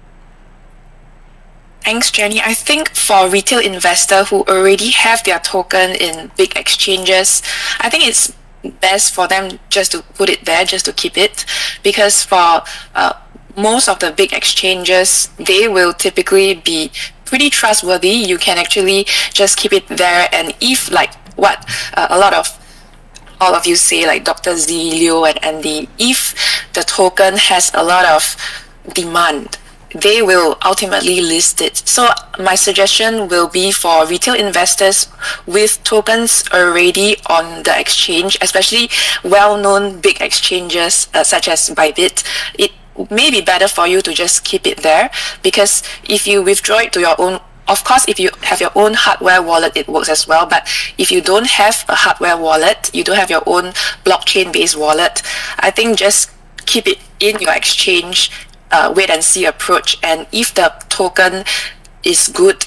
Thanks, Jenny. I think for retail investor who already have their token in big exchanges, I think it's best for them just to put it there, just to keep it, because for most of the big exchanges, they will typically be pretty trustworthy. You can actually just keep it there, and if like what a lot of all of you say, like Dr. Z, Leo, and Andy, if the token has a lot of demand, they will ultimately list it. So my suggestion will be for retail investors with tokens already on the exchange, especially well-known big exchanges such as Bybit, it may be better for you to just keep it there, because if you withdraw it to your own, of course, if you have your own hardware wallet, it works as well. But if you don't have a hardware wallet, you don't have your own blockchain-based wallet, I think just keep it in your exchange, wait and see approach. And if the token is good,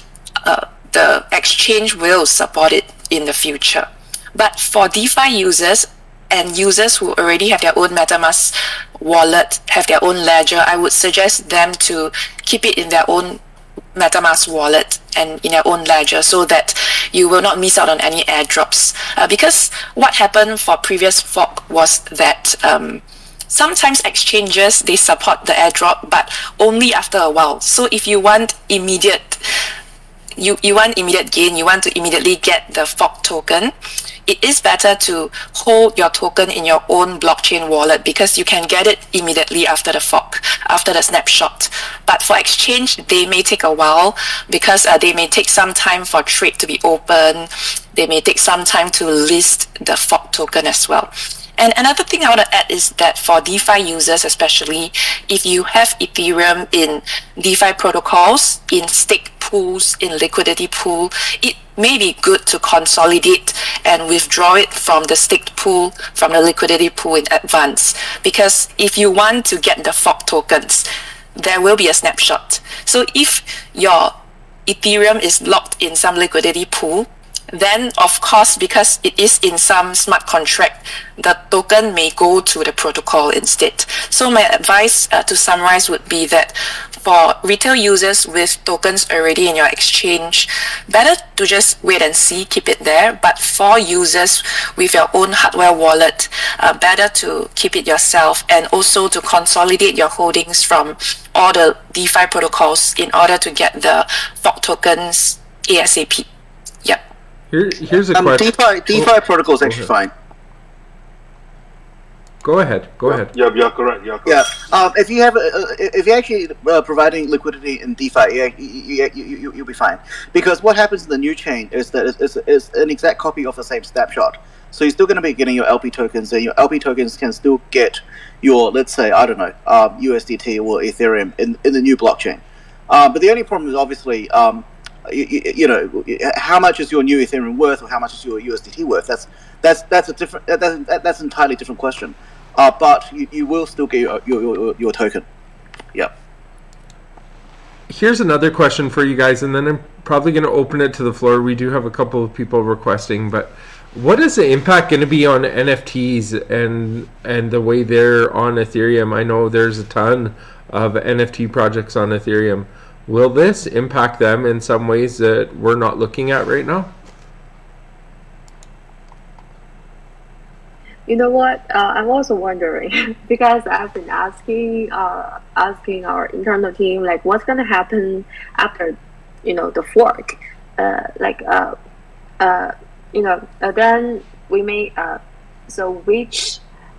the exchange will support it in the future. But for DeFi users and users who already have their own MetaMask wallet, have their own ledger, I would suggest them to keep it in their own MetaMask wallet and in their own ledger, so that you will not miss out on any airdrops. Because what happened for previous fork was that sometimes exchanges, they support the airdrop, but only after a while. So if you want immediate, you want immediate gain, you want to immediately get the fork token, it is better to hold your token in your own blockchain wallet, because you can get it immediately after the fork, after the snapshot. But for exchange, they may take a while, because they may take some time for trade to be open. They may take some time to list the fork token as well. And another thing I want to add is that for DeFi users especially, if you have Ethereum in DeFi protocols, in stake pools, in liquidity pool, it may be good to consolidate and withdraw it from the staked pool, from the liquidity pool in advance. Because if you want to get the fork tokens, there will be a snapshot. So if your Ethereum is locked in some liquidity pool, then of course, because it is in some smart contract, the token may go to the protocol instead. So my advice to summarize would be that for retail users with tokens already in your exchange, better to just wait and see, keep it there. But for users with your own hardware wallet, better to keep it yourself, and also to consolidate your holdings from all the DeFi protocols in order to get the fork tokens ASAP. Yep. Here's a question. DeFi protocol is actually fine. Go ahead. Yeah, you're correct. Yeah. If you have, if you're actually providing liquidity in DeFi, you'll be fine. Because what happens in the new chain is that it's an exact copy of the same snapshot. So you're still going to be getting your LP tokens, and your LP tokens can still get your, let's say, I don't know, USDT or Ethereum in the new blockchain. But the only problem is obviously, you know, how much is your new Ethereum worth, or how much is your USDT worth? That's a different. That's an entirely different question. But you will still get your token. Yep. Here's another question for you guys, and then I'm probably going to open it to the floor. We do have a couple of people requesting, but what is the impact going to be on NFTs and the way they're on Ethereum? I know there's a ton of NFT projects on Ethereum. Will this impact them in some ways that we're not looking at right now? You know what? I'm also wondering because I've been asking our internal team, like, what's gonna happen after, you know, the fork, then we may so which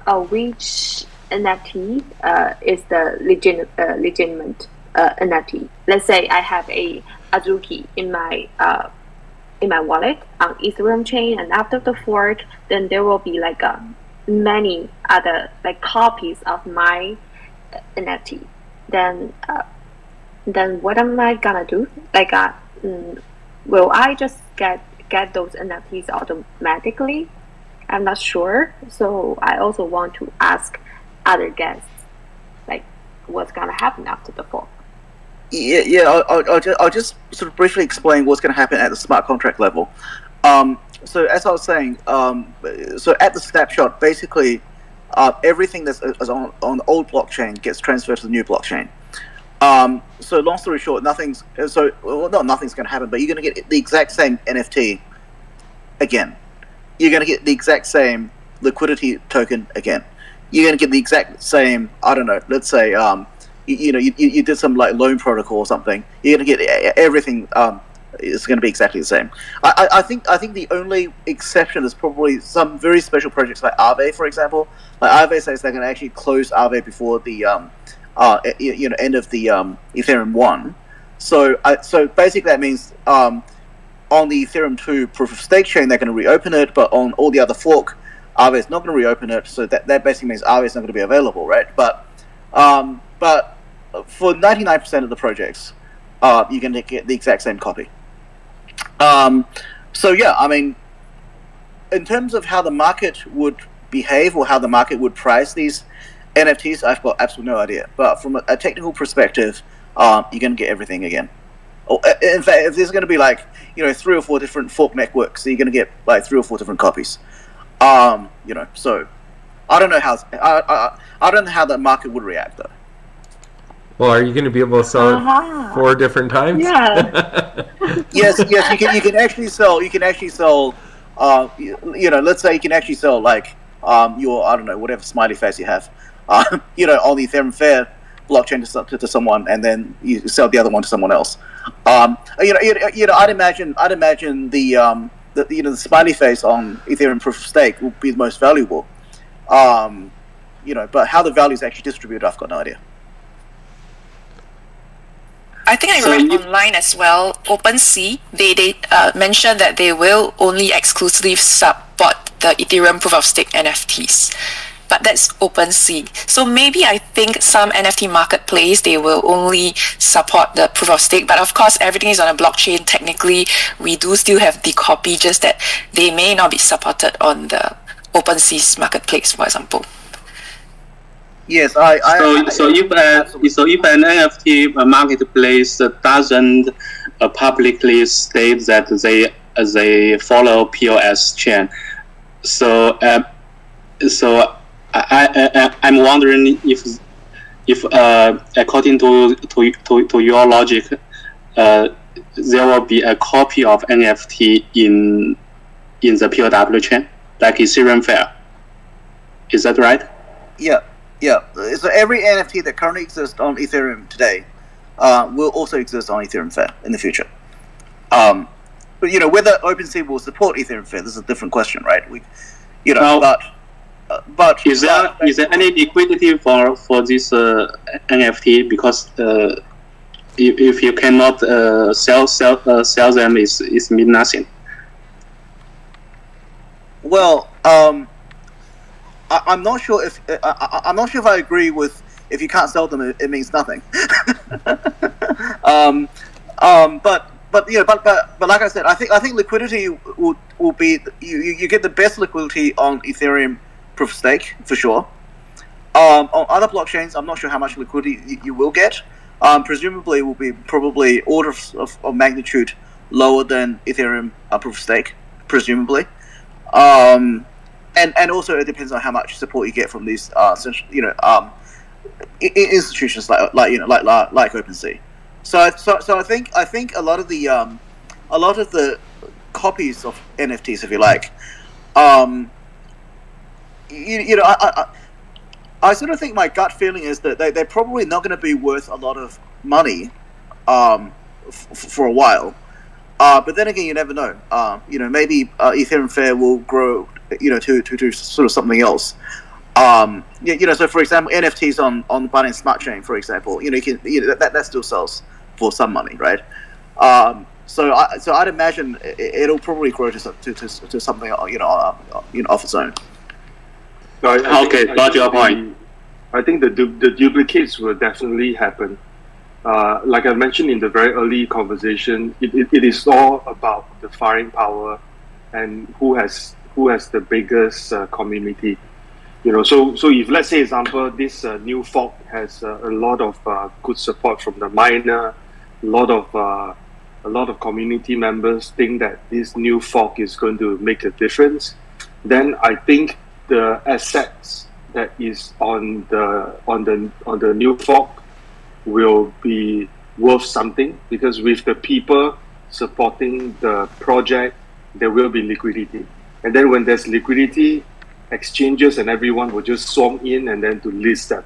NFT is the legitimate NFT. Let's say I have a Azuki in my wallet on Ethereum chain, and after the fork, then there will be like many other like copies of my NFT. Then what am I gonna do? Like, will I just get those NFTs automatically? I'm not sure. So I also want to ask other guests, like, what's gonna happen after the fork. Yeah. I'll just sort of briefly explain what's going to happen at the smart contract level. So as I was saying, so at the snapshot, basically, everything that's on the old blockchain gets transferred to the new blockchain. So long story short, not nothing's going to happen, but you're going to get the exact same NFT again. You're going to get the exact same liquidity token again. You're going to get the exact same, I don't know, let's say you did some like loan protocol or something, you're going to get everything. It's going to be exactly the same. I think the only exception is probably some very special projects like Aave, for example. Like Aave says they're going to actually close Aave before the end of the Ethereum 1. So basically that means on the Ethereum 2 proof of stake chain they're going to reopen it, but on all the other fork, Aave is not going to reopen it. So that basically means Aave is not going to be available, right? But for 99% of the projects, you're going to get the exact same copy. So yeah, I mean, in terms of how the market would behave or how the market would price these NFTs, I've got absolutely no idea. But from a technical perspective, you're going to get everything again. In fact, if there's going to be like 3 or 4 different fork networks, so you're going to get like 3 or 4 different copies. So I don't know how I don't know how the market would react though. Well, are you going to be able to sell it 4 different times? Yeah. Yes, you can actually sell. You can actually sell. Let's say you can actually sell like your, I don't know, whatever smiley face you have, on the Ethereum Fair blockchain to someone, and then you sell the other one to someone else. I'd imagine the smiley face on Ethereum proof of stake will be the most valuable. But how the value is actually distributed, I've got no idea. I think I read online as well. OpenSea, they mentioned that they will only exclusively support the Ethereum proof of stake NFTs. But that's OpenSea. So maybe I think some NFT marketplace, they will only support the proof of stake. But of course, everything is on a blockchain. Technically, we do still have the copy, just that they may not be supported on the OpenSea's marketplace, for example. Yes, so if an NFT marketplace doesn't publicly state that they follow POS chain, so I'm wondering if according to your logic, there will be a copy of NFT in the POW chain, like Ethereum Fair. Is that right? Yeah. So every NFT that currently exists on Ethereum today will also exist on Ethereum Fair in the future. But whether OpenSea will support Ethereum Fair, this is a different question, right? But is there any liquidity for this NFT? Because if you cannot sell them, it means nothing. Well, I'm not sure if I agree with if you can't sell them, it means nothing. But like I said, I think liquidity will be you get the best liquidity on Ethereum proof of stake for sure. On other blockchains, I'm not sure how much liquidity you will get. Presumably, it will be probably orders of magnitude lower than Ethereum proof of stake, presumably. And also it depends on how much support you get from these institutions like OpenSea. So I think a lot of the copies of NFTs, if you like, I sort of think my gut feeling is that they're probably not going to be worth a lot of money for a while. But then again, you never know. Maybe Ethereum Fair will grow, to sort of something else. So for example, NFTs on Binance Smart Chain, for example, that still sells for some money, right? So I'd imagine it'll probably grow to something, off its own. Okay, got your point. I think the duplicates will definitely happen. Like I mentioned in the very early conversation, it is all about the firing power and who has the biggest community. So if let's say example this new fork has a lot of good support from the miner, a lot of community members think that this new fork is going to make a difference, then I think the assets that is on the new fork will be worth something, because with the people supporting the project, there will be liquidity. And then when there's liquidity, exchanges and everyone will just swarm in and then to list them.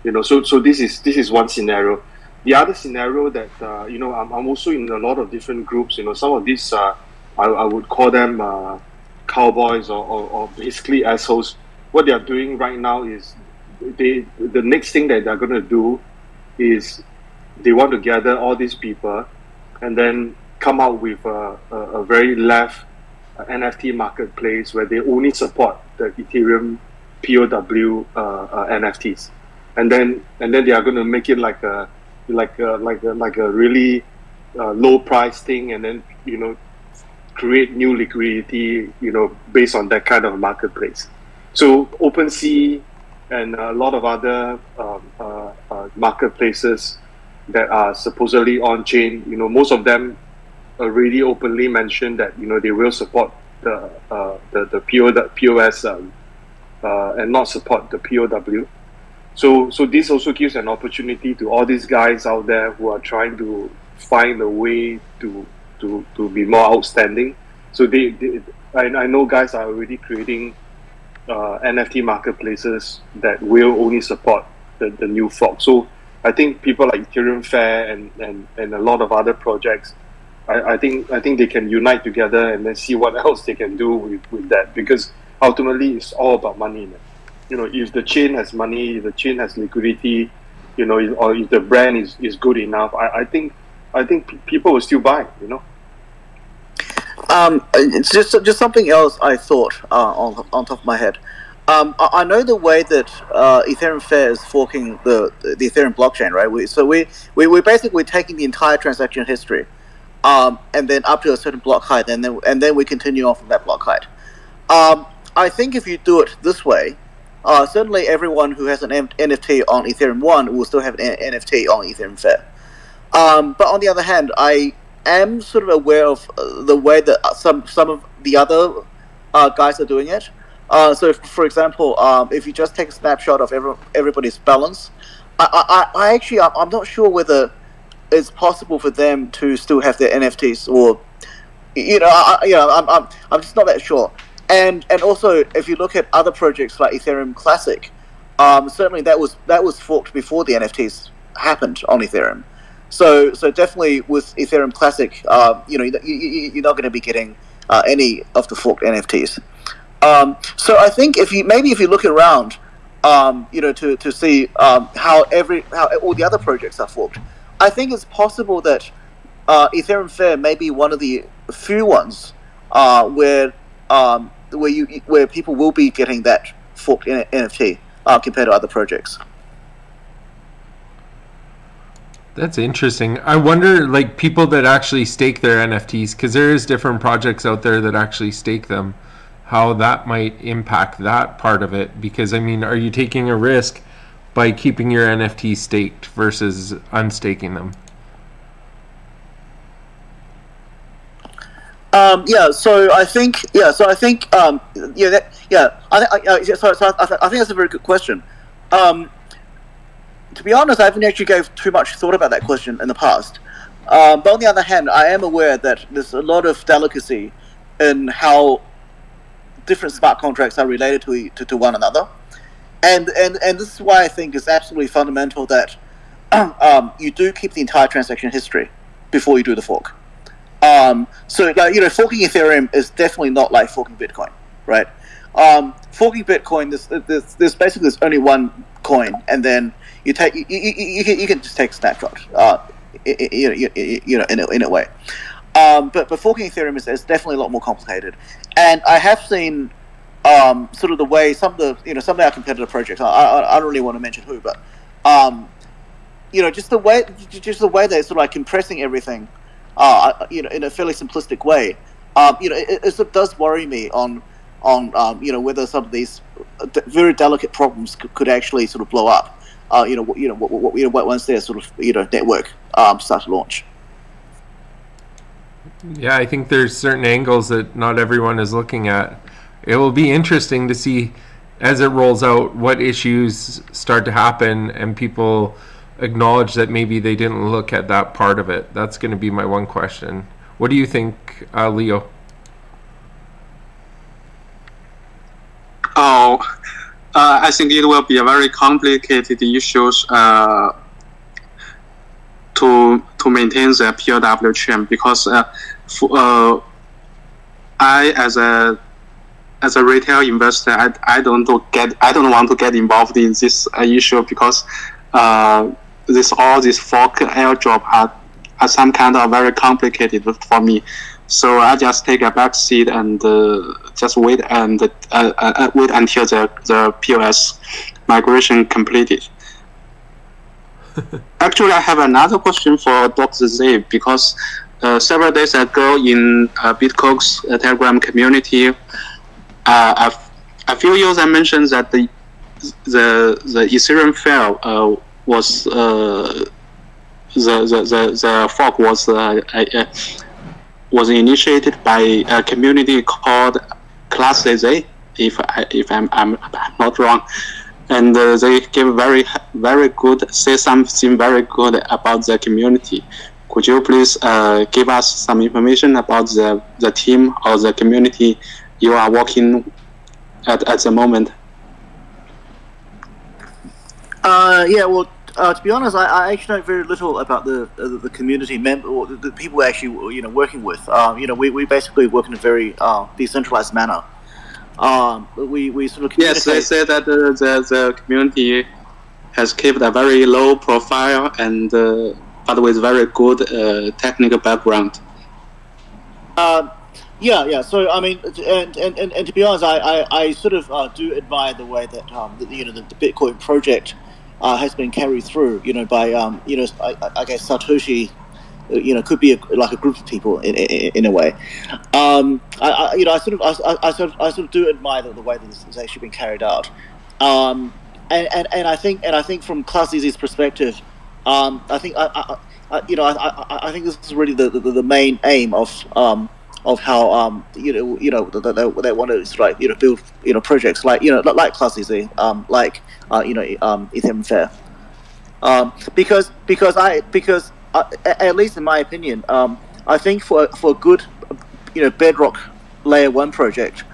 So this is one scenario. The other scenario that I'm also in a lot of different groups. Some of these I would call them cowboys or basically assholes. What they are doing right now is the next thing that they're going to do is they want to gather all these people and then come out with a very left NFT marketplace where they only support the Ethereum POW NFTs, and then they are going to make it like a really low price thing, and then create new liquidity based on that kind of marketplace. So OpenSea and a lot of other marketplaces that are supposedly on chain, most of them already openly mentioned that they will support the POS and not support the POW. So this also gives an opportunity to all these guys out there who are trying to find a way to be more outstanding. So I know guys are already creating NFT marketplaces that will only support the new fork. So I think people like Ethereum Fair and a lot of other projects, I think they can unite together and then see what else they can do with that, because ultimately it's all about money, man. If the chain has money, if the chain has liquidity, or if the brand is good enough, I think people will still buy. It's just something else I thought on top of my head. I know the way that Ethereum Fair is forking the Ethereum blockchain, right? We're basically taking the entire transaction history, and then up to a certain block height, and then we continue on from that block height. I think if you do it this way, certainly everyone who has an NFT on Ethereum 1 will still have an NFT on Ethereum Fair. But on the other hand, I am sort of aware of the way that some of the other guys are doing it. So, for example, if you just take a snapshot of everybody's balance, I'm not sure whether it's possible for them to still have their NFTs, or I'm just not that sure. And also, if you look at other projects like Ethereum Classic, certainly that was forked before the NFTs happened on Ethereum. So definitely with Ethereum Classic, you're not going to be getting any of the forked NFTs. So I think if you look around, to see how all the other projects are forked, I think it's possible that Ethereum Fair may be one of the few ones where people will be getting that forked NFT compared to other projects. That's interesting. I wonder, like, people that actually stake their NFTs, because there is different projects out there that actually stake them, how that might impact that part of it. Because, I mean, are you taking a risk by keeping your NFTs staked versus unstaking them? So I think I think that's a very good question. To be honest, I haven't actually gave too much thought about that question in the past. But on the other hand, I am aware that there's a lot of delicacy in how different smart contracts are related to one another, and this is why I think it's absolutely fundamental that you do keep the entire transaction history before you do the fork. So forking Ethereum is definitely not like forking Bitcoin, right? Forking Bitcoin, there's basically only one coin, and then you can just take a snapshot, in a way. But forking Ethereum is definitely a lot more complicated, and I have seen sort of the way some of our competitor projects. I don't really want to mention who, but just the way they're sort of like compressing everything, in a fairly simplistic way. It does worry me on whether some of these very delicate problems could actually sort of blow up. Once their sort of network starts to launch. Yeah, I think there's certain angles that not everyone is looking at. It will be interesting to see as it rolls out what issues start to happen and people acknowledge that maybe they didn't look at that part of it. That's going to be my one question. What do you think, Leo? Oh, I think it will be a very complicated issues to maintain the POW chain, because I as a retail investor, I don't want to get involved in this issue, because all these fork airdrop are some kind of very complicated for me. So I just take a back seat and just wait and wait until the POS migration completed. Actually, I have another question for Dr. Z, because several days ago in BitCook's Telegram community, a few users mentioned that the Ethereum fair was the fork was initiated by a community called Class ZZ, if I'm not wrong, and they give very good, say something very good about the community. Could you please give us some information about the team or the community you are working at the moment? Yeah, well, to be honest, I actually know very little about the community member or the people we're actually working with. We basically work in a very decentralized manner. We sort of communicate. Yes, they say that the community has kept a very low profile and but with very good technical background. Yeah. So I mean, and to be honest, I sort of do admire the way that the Bitcoin project has been carried through. By I guess Satoshi. Could be like a group of people in a way. I sort of do admire the way that this has actually been carried out. And I think from Class ZZ's perspective, I think this is really the main aim of how they want to sort of build projects like Class ZZ, like Ethereum Fair, because at least in my opinion, I think for a good bedrock layer 1 project,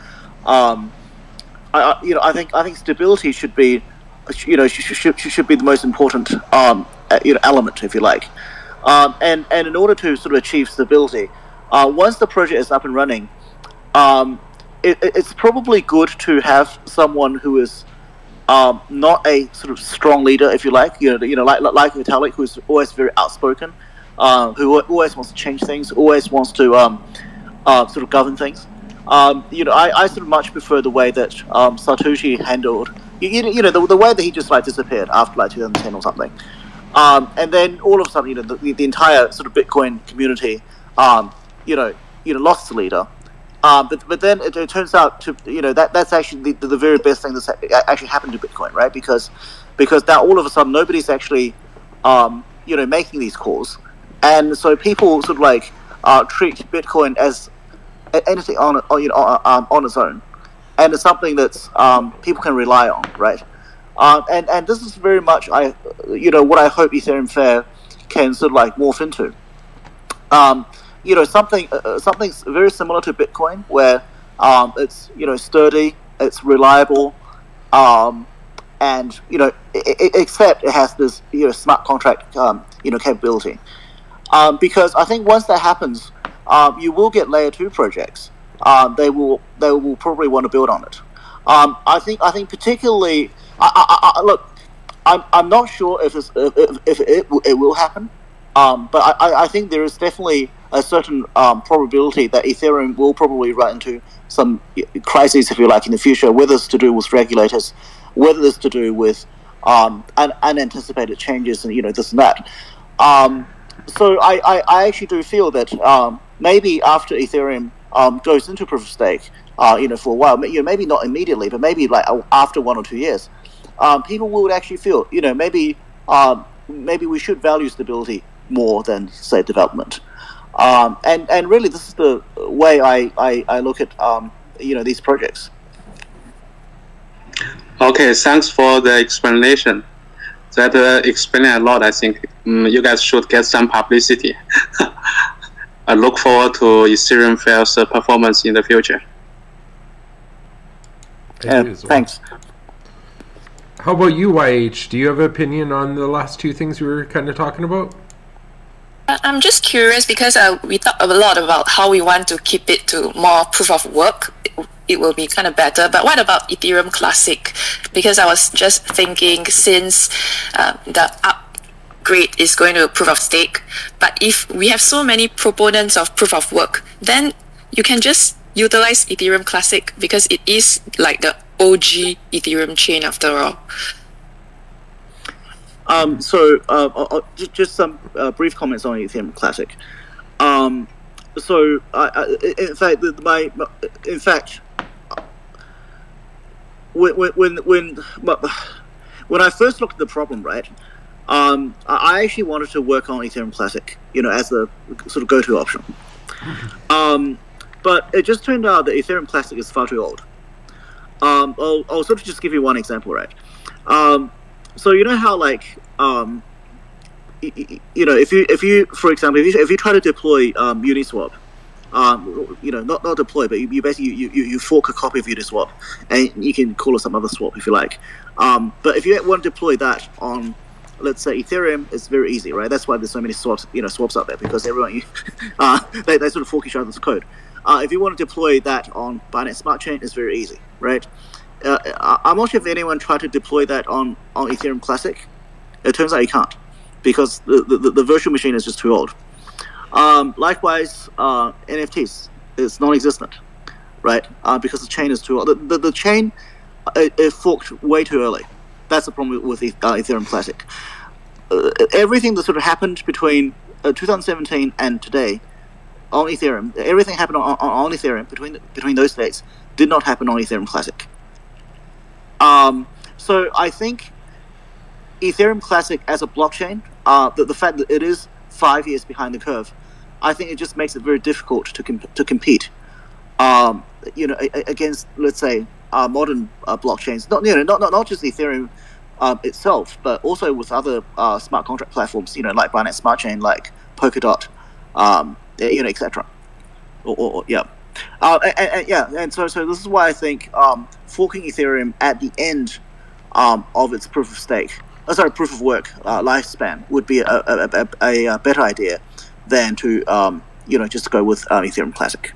I think stability should be should be the most important element, if you like, and in order to sort of achieve stability, once the project is up and running, it's probably good to have someone who is not a sort of strong leader, if you like, like Vitalik, who's always very outspoken, who always wants to change things, always wants to sort of govern things. I sort of much prefer the way that Satoshi handled, the way that he just disappeared after 2010 or something, and then all of a sudden, the entire sort of Bitcoin community, lost the leader. But then it turns out to that's actually the very best thing that's actually happened to Bitcoin, right? Because now all of a sudden nobody's actually making these calls, and so people sort of treat Bitcoin as anything on its own, and it's something that's people can rely on, right? And this is very much what I hope Ethereum Fair can sort of morph into. Something very similar to Bitcoin, where it's sturdy, it's reliable, and except it has this smart contract capability. Because I think once that happens, you will get layer 2 projects. They will probably want to build on it. I think particularly, look, I'm not sure if it will happen. But I think there is definitely a certain probability that Ethereum will probably run into some crises, if you like, in the future, whether it's to do with regulators, whether it's to do with unanticipated changes and this and that. So I actually do feel that maybe after Ethereum goes into proof of stake, for a while, maybe not immediately, but maybe after 1 or 2 years, people will actually feel, maybe we should value stability more than, say, development. And really, this is the way I look at these projects. Okay, thanks for the explanation. That explains a lot. I think you guys should get some publicity. I look forward to Ethereum Fair's performance in the future. Thanks. How about you, YH? Do you have an opinion on the last two things we were kind of talking about? I'm just curious because we talked a lot about how we want to keep it to more proof of work. It will be kind of better. But what about Ethereum Classic? Because I was just thinking, since the upgrade is going to proof of stake, but if we have so many proponents of proof of work, then you can just utilize Ethereum Classic because it is like the OG Ethereum chain after all. Just some brief comments on Ethereum Classic. In fact, when I first looked at the problem, right, I actually wanted to work on Ethereum Classic, as the sort of go-to option. But it just turned out that Ethereum Classic is far too old. I'll sort of just give you one example, right? So you know how, like, if you for example, if you try to deploy Uniswap, not deploy, but you basically you fork a copy of Uniswap, and you can call it some other swap if you like. But if you want to deploy that on, let's say, Ethereum, it's very easy, right? That's why there's so many swaps out there, because everyone they sort of fork each other's code. If you want to deploy that on Binance Smart Chain, it's very easy, right? I'm not sure if anyone tried to deploy that on Ethereum Classic. It turns out you can't, because the virtual machine is just too old. Likewise, NFTs is non-existent, right? Because the chain is too old. The chain it forked way too early. That's the problem with Ethereum Classic. Everything that sort of happened between 2017 and today on Ethereum, everything happened on Ethereum between those dates did not happen on Ethereum Classic. So I think Ethereum Classic as a blockchain, the fact that it is 5 years behind the curve, I think it just makes it very difficult to compete, against, let's say, modern blockchains. Not just Ethereum itself, but also with other smart contract platforms, like Binance Smart Chain, like Polkadot, etc. And so this is why I think forking Ethereum at the end of its proof of work lifespan would be a better idea than to just go with Ethereum Classic.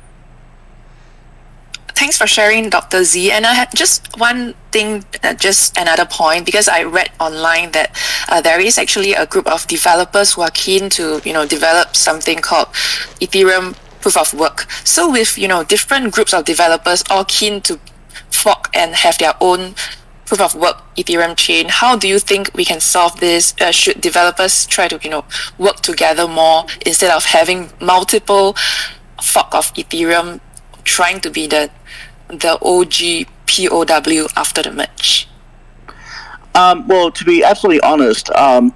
Thanks for sharing, Dr. Z. And I had just one thing, just another point, because I read online that there is actually a group of developers who are keen to, develop something called Ethereum proof of work. So with, different groups of developers all keen to fork and have their own proof of work Ethereum chain, how do you think we can solve this? Should developers try to, work together more instead of having multiple fork of Ethereum trying to be the OG POW after the merge? Well, to be absolutely honest,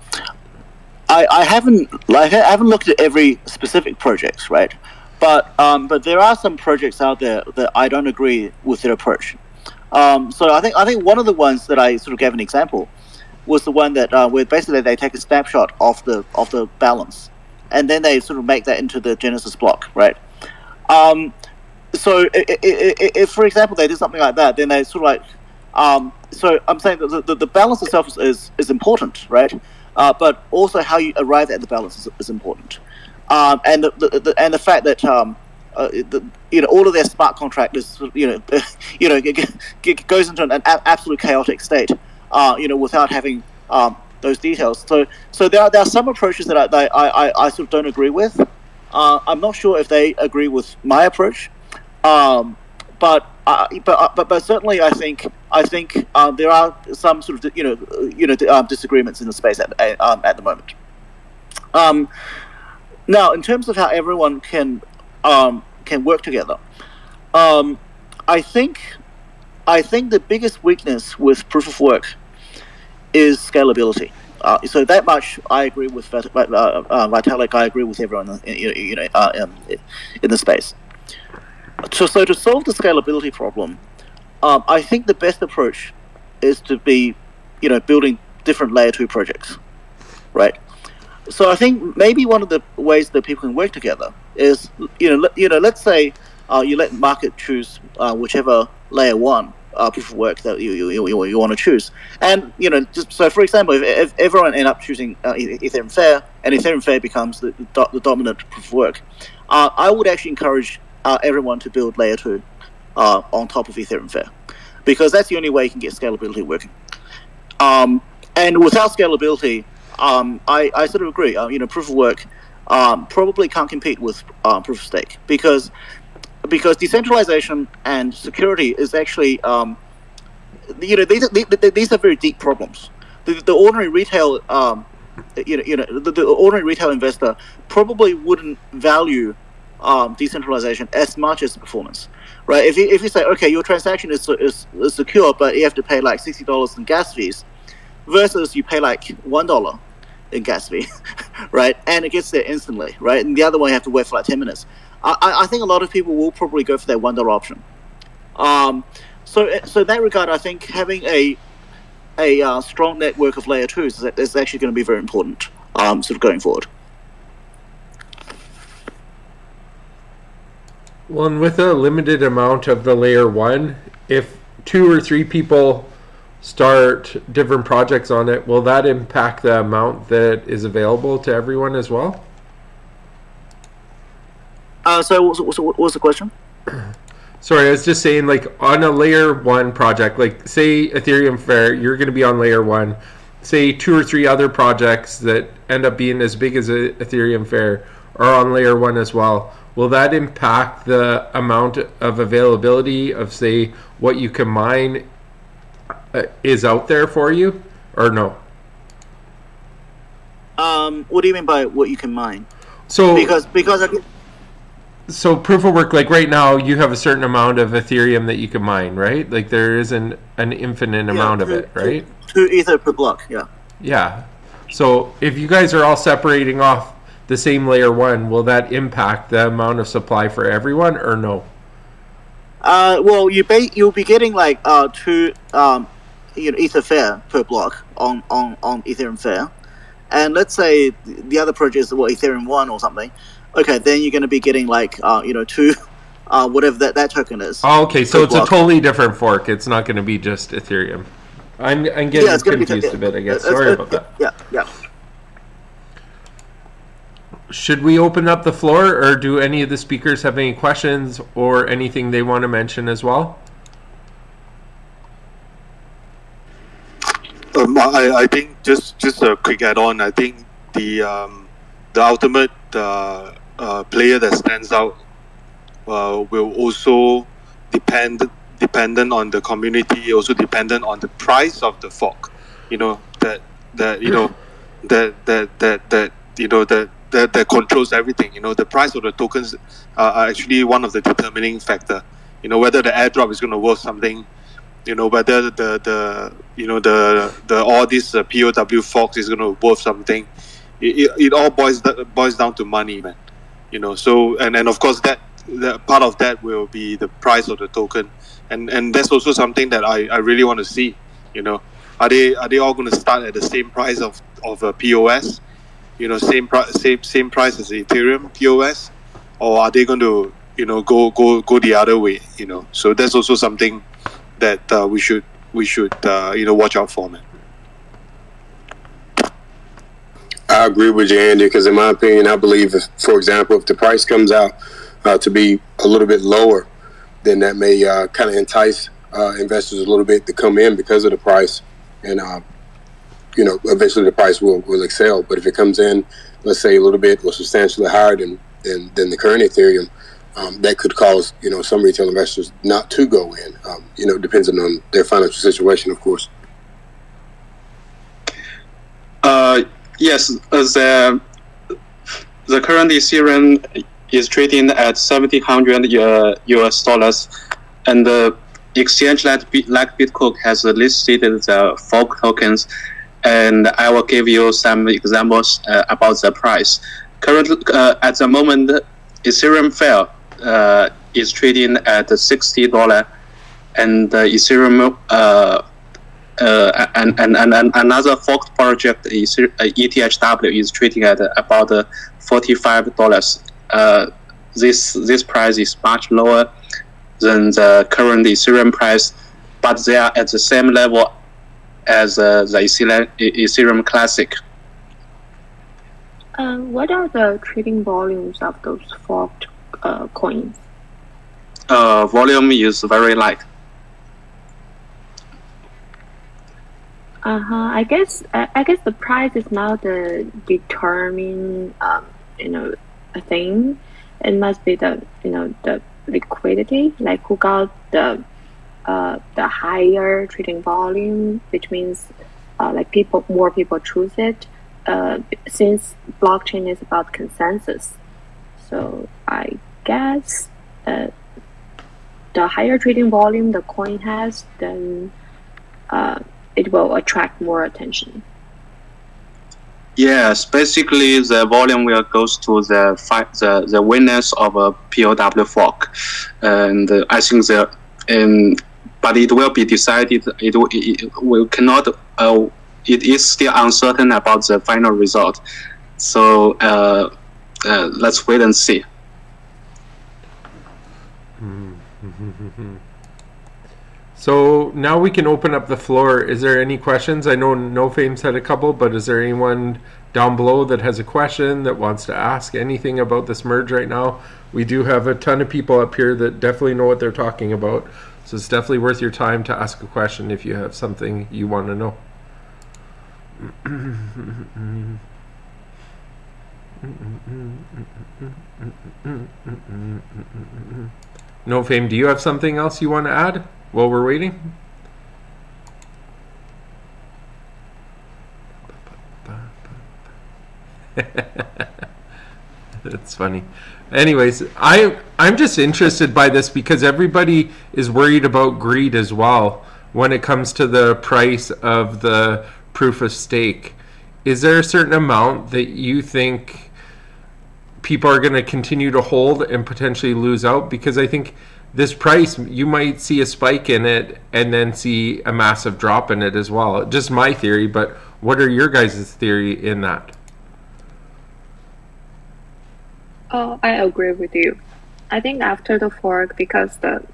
I haven't looked at every specific project, right? But there are some projects out there that I don't agree with their approach. So I think one of the ones that I sort of gave an example was the one that where basically they take a snapshot of the balance, and then they sort of make that into the Genesis block, right? So if for example they did something like that, then they sort of like so I'm saying that the balance itself is important, right? But also how you arrive at the balance is important, and the fact that all of their smart contract is goes into an absolute chaotic state, without having those details. So there are some approaches that I sort of don't agree with. I'm not sure if they agree with my approach, but certainly I think there are some sort of disagreements in the space at the moment. Now, in terms of how everyone can work together, I think the biggest weakness with proof of work is scalability. So that much I agree with Vitalik. I agree with everyone in the space. So to solve the scalability problem, I think the best approach is to be, building different layer 2 projects, right? So I think maybe one of the ways that people can work together is, let's say you let market choose whichever layer 1 proof of work that you want to choose. And just so for example, if everyone end up choosing Ethereum Fair and Ethereum Fair becomes the dominant proof of work, I would actually encourage everyone to build layer 2 on top of Ethereum Fair, because that's the only way you can get scalability working. And without scalability, I sort of agree. Proof of work probably can't compete with proof of stake, because decentralization and security is actually these are very deep problems. The ordinary retail the ordinary retail investor probably wouldn't value decentralization as much as performance, right? If you say, okay, your transaction is secure, but you have to pay like $60 in gas fees, versus you pay like $1 in gas fee, right? And it gets there instantly, right? And the other one you have to wait for like 10 minutes. I think a lot of people will probably go for that $1 option. So in that regard, I think having a strong network of layer 2s is actually going to be very important, sort of going forward. Well, and with a limited amount of the layer 1, if 2 or 3 people start different projects on it, will that impact the amount that is available to everyone as well? So what was the question? Sorry, I was just saying, like, on a layer 1 project, like, say Ethereum Fair, you're going to be on layer 1. Say 2 or 3 other projects that end up being as big as Ethereum Fair are on layer 1 as well. Will that impact the amount of availability of, say, what you can mine is out there for you, or no? What do you mean by what you can mine? So because so proof of work, like right now, you have a certain amount of Ethereum that you can mine, right? Like there isn't an infinite amount of it, right? 2 Ether per block, yeah. Yeah. So if you guys are all separating off the same layer 1, will that impact the amount of supply for everyone, or no? Well, you'll be getting like 2 Ether Fair per block on Ethereum Fair, and let's say the other project is Ethereum 1 or something. Okay, then you're going to be getting like 2 whatever that token is. Oh, okay, so it's a totally different fork. It's not going to be just Ethereum. I'm getting confused a bit, I guess. Sorry about that. Yeah. Should we open up the floor, or do any of the speakers have any questions or anything they want to mention as well? I think just a quick add-on. I think the ultimate player that stands out will also dependent on the community, also dependent on the price of the fork. That controls everything. The price of the tokens are actually one of the determining factor. Whether the airdrop is going to worth something. Whether the all these POW forks is going to worth something. It all boils down to money, man. So and of course that part of that will be the price of the token, and that's also something that I really want to see. Are they all going to start at the same price of a POS? Same price as Ethereum POS, or are they going to go the other way? So that's also something that we should watch out for, man. I agree with you, Andy, because in my opinion, I believe, for example, if the price comes out to be a little bit lower, then that may kind of entice investors a little bit to come in because of the price, and eventually the price will excel. But if it comes in, let's say, a little bit or substantially higher than the current Ethereum, that could cause some retail investors not to go in. Depending on their financial situation, of course. Yes, the current Ethereum is trading at $1,700 US, and the exchange like Bitcoin has listed the fork tokens, and I will give you some examples about the price. Currently, at the moment, Ethereum Fair is trading at $60, and Ethereum and another fork project is ETHW is trading at about $45. This price is much lower than the current Ethereum price, but they are at the same level as the Ethereum Classic. What are the trading volumes of those forked coins? Volume is very light. I guess the price is not the determining a thing. It must be the the liquidity, like who got the higher trading volume, which means like more people choose it. Since blockchain is about consensus, so I guess the higher trading volume the coin has, then it will attract more attention. Yes, basically the volume will goes to the winners of a POW fork, and I think but it will be decided. It is still uncertain about the final result. So let's wait and see. So now we can open up the floor. Is there any questions? I know NoFame's had a couple, but is there anyone down below that has a question, that wants to ask anything about this merge right now? We do have a ton of people up here that definitely know what they're talking about. So it's definitely worth your time to ask a question if you have something you want to know. NoFame, do you have something else you want to add while we're waiting? That's funny. Anyways, I'm just interested by this because everybody is worried about greed as well when it comes to the price of the proof of stake. Is there a certain amount that you think people are going to continue to hold and potentially lose out? Because I think this price, you might see a spike in it and then see a massive drop in it as well. Just my theory, but what are your guys' theory in that? Oh, I agree with you. I think after the fork, because the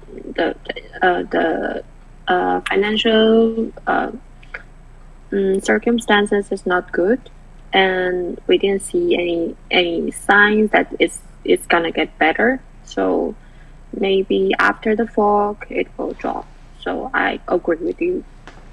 financial circumstances is not good, and we didn't see any signs that it's gonna get better. So maybe after the fork it will drop. So I agree with you.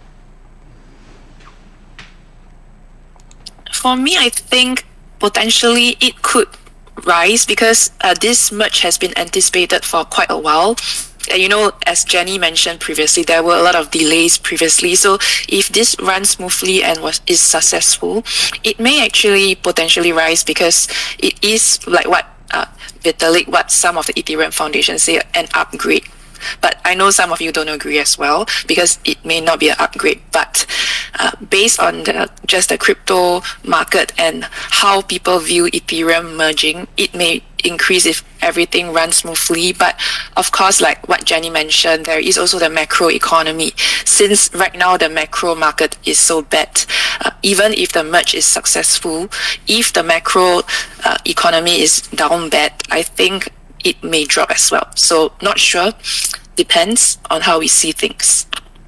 For me, I think potentially it could rise because this merge has been anticipated for quite a while. You know, as Jenny mentioned previously, there were a lot of delays previously. So if this runs smoothly and is successful, it may actually potentially rise because it is like what Vitalik, what some of the Ethereum Foundation say, an upgrade. But I know some of you don't agree as well because it may not be an upgrade. But based on just the crypto market and how people view Ethereum merging, it may increase if everything runs smoothly. But of course, like what Jenny mentioned, there is also the macro economy. Since right now the macro market is so bad, even if the merge is successful, if the macro economy is down bad, I think it may drop as well. So not sure, depends on how we see things.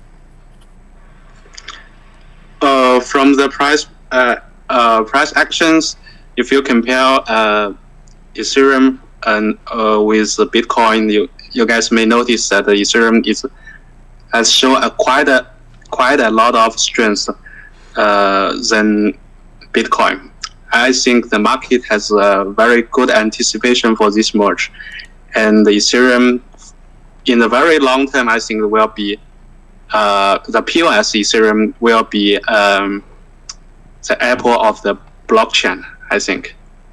From the price actions, if you compare Ethereum and with Bitcoin, you guys may notice that the Ethereum has shown quite a lot of strength than Bitcoin. I think the market has a very good anticipation for this merge, and the Ethereum, in the very long term, I think will be the POS Ethereum will be the apple of the blockchain, I think.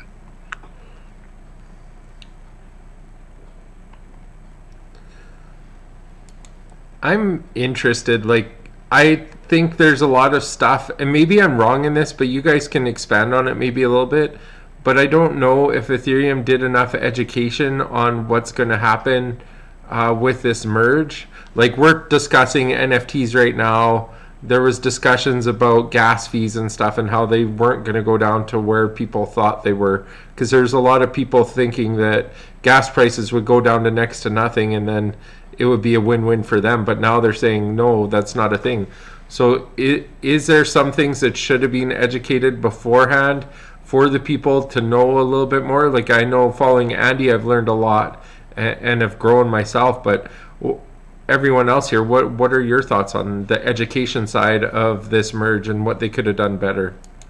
I'm interested. Like, I think there's a lot of stuff, and maybe I'm wrong in this, but you guys can expand on it maybe a little bit. But I don't know if Ethereum did enough education on what's going to happen with this merge. Like, we're discussing NFTs right now. There was discussions about gas fees and stuff and how they weren't going to go down to where people thought they were, because there's a lot of people thinking that gas prices would go down to next to nothing, and then it would be a win-win for them. But now they're saying, no, that's not a thing. So is there some things that should have been educated beforehand for the people to know a little bit more? Like, I know following Andy, I've learned a lot and have grown myself, but everyone else here, what are your thoughts on the education side of this merge and what they could have done better?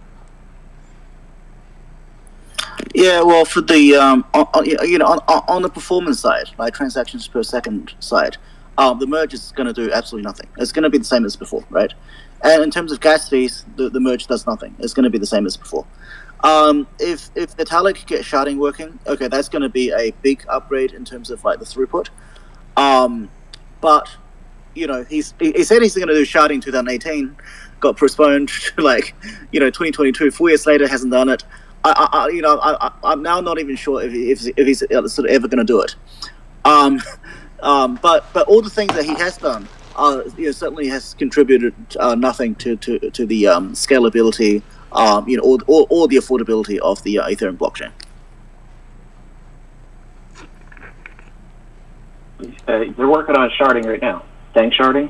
Yeah, well, for the on the performance side, like transactions per second side, the merge is going to do absolutely nothing. It's going to be the same as before, right? And in terms of gas fees, the merge does nothing. It's going to be the same as before. If Vitalik gets sharding working, okay, that's going to be a big upgrade in terms of like the throughput. But he said he's going to do sharding 2018, got postponed to 2022. 4 years later, hasn't done it. I'm now not even sure if he's sort of ever going to do it. But all the things that he has done, certainly has contributed nothing to the scalability, or the affordability of the Ethereum blockchain. They're working on sharding right now. Dank sharding.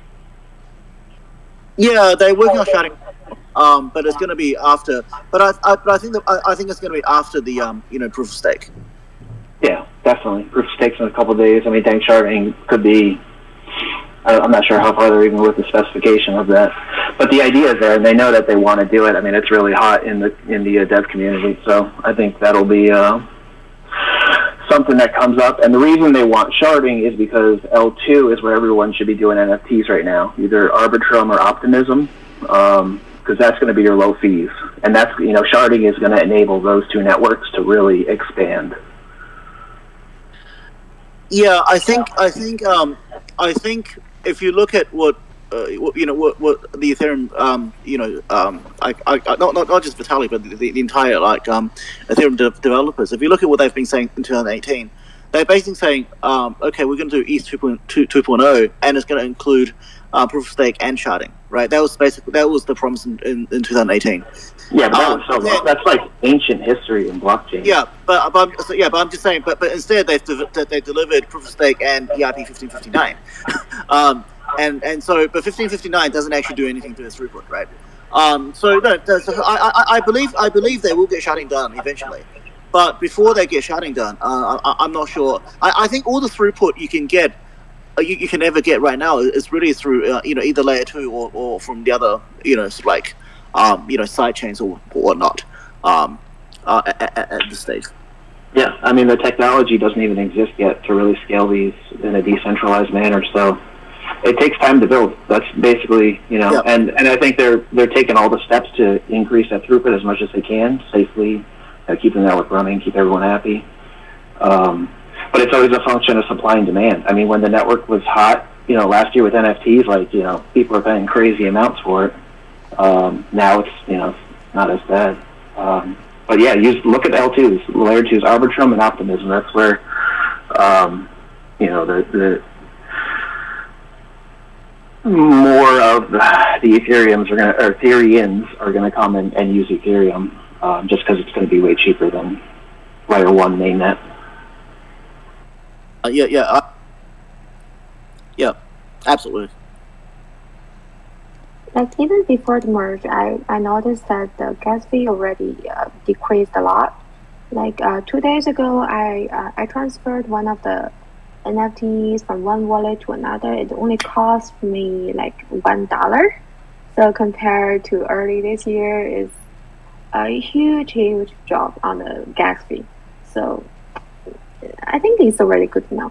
Yeah, they're working on sharding. But it's going to be after. But I think it's going to be after the proof of stake. Yeah, definitely. Proof of stake's in a couple of days. I mean, dank sharding could be. I'm not sure how far they're even with the specification of that, but the idea is there, and they know that they want to do it. I mean, it's really hot in the dev community, so I think that'll be something that comes up. And the reason they want sharding is because L2 is where everyone should be doing NFTs right now, either Arbitrum or Optimism. Because that's going to be your low fees, and that's sharding is going to enable those two networks to really expand. Yeah, I think if you look at what the Ethereum not just Vitalik but the entire Ethereum developers, if you look at what they've been saying in 2018, they're basically saying okay, we're going to do ETH 2.0 and it's going to include proof of stake and sharding, right? That was the promise in 2018 Yeah, but that's like ancient history in blockchain. Yeah, but I'm just saying. But instead they delivered proof of stake and EIP 1559, and so but 1559 doesn't actually do anything to the throughput, right? So no, I believe they will get sharding done eventually, but before they get sharding done, I'm not sure. I think all the throughput you can get. You can never get right now is really through either layer 2 or from the other side chains or whatnot at this stage. Yeah, I mean the technology doesn't even exist yet to really scale these in a decentralized manner, so it takes time to build. That's basically Yeah. and I think they're taking all the steps to increase that throughput as much as they can safely, keep the network running, keep everyone happy. But it's always a function of supply and demand. I mean, when the network was hot, last year with NFTs, people are paying crazy amounts for it. Now it's, not as bad. But yeah, look at L2s, layer 2s, Arbitrum and Optimism. That's where, the more of the Ethereans are going to come and use Ethereum, just because it's going to be way cheaper than layer 1 mainnet. Yeah, absolutely. Like even before the merge, I noticed that the gas fee already decreased a lot. Like 2 days ago, I transferred one of the NFTs from one wallet to another. It only cost me like $1. So compared to early this year, is a huge drop on the gas fee. So I think it's already good enough.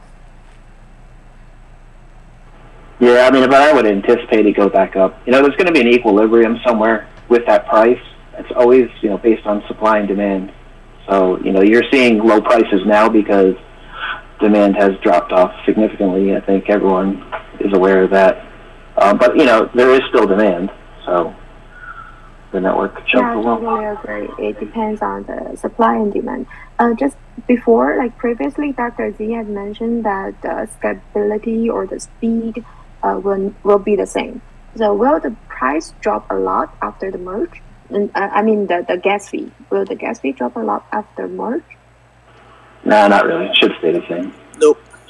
Yeah, I mean, but I would anticipate it go back up. There's going to be an equilibrium somewhere with that price. It's always, based on supply and demand. So, you're seeing low prices now because demand has dropped off significantly. I think everyone is aware of that. But, there is still demand. So the network choked along. Yeah, I totally agree. It depends on the supply and demand. Just before, previously, Dr. Z had mentioned that the scalability or the speed will be the same. So will the price drop a lot after the merge? I mean the gas fee. Will the gas fee drop a lot after merge? No, not really. It should stay the same. Nope.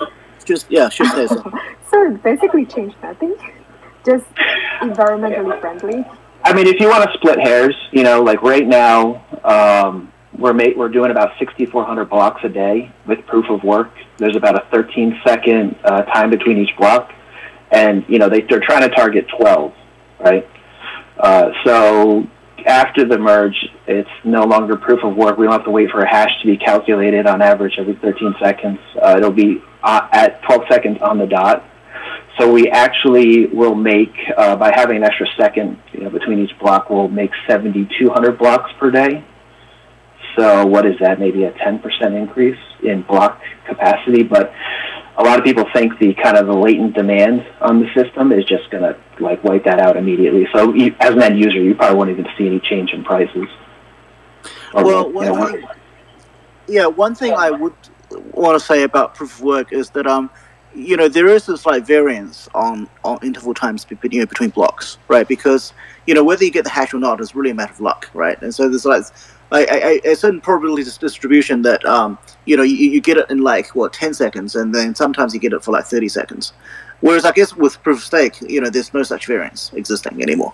should say so. So it basically changed nothing, just environmentally friendly. I mean, if you want to split hairs, you know, like right now, we're doing about 6,400 blocks a day with proof of work. There's about a 13-second time between each block, and you know they're trying to target 12, right? So after the merge, it's no longer proof of work. We don't have to wait for a hash to be calculated on average every 13 seconds. It'll be at 12 seconds on the dot. So we actually will make, by having an extra second, you know, between each block, we'll make 7,200 blocks per day. So what is that? Maybe a 10% increase in block capacity. But a lot of people think the kind of the latent demand on the system is just going to like wipe that out immediately. So you, as an end user, you probably won't even see any change in prices. Well, one thing I would want to say about proof of work is that you know, there is this like variance on interval times between blocks, right? Because you know whether you get the hash or not is really a matter of luck, right? And so there's like a certain probability distribution that you know you get it in like 10 seconds, and then sometimes you get it for like 30 seconds. Whereas I guess with proof of stake, you know, there's no such variance existing anymore.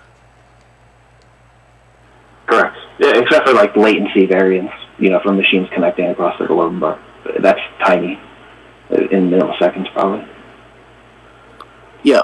Correct. Yeah, except for like latency variance, you know, from machines connecting across the globe, but that's tiny. In milliseconds, probably. Yeah.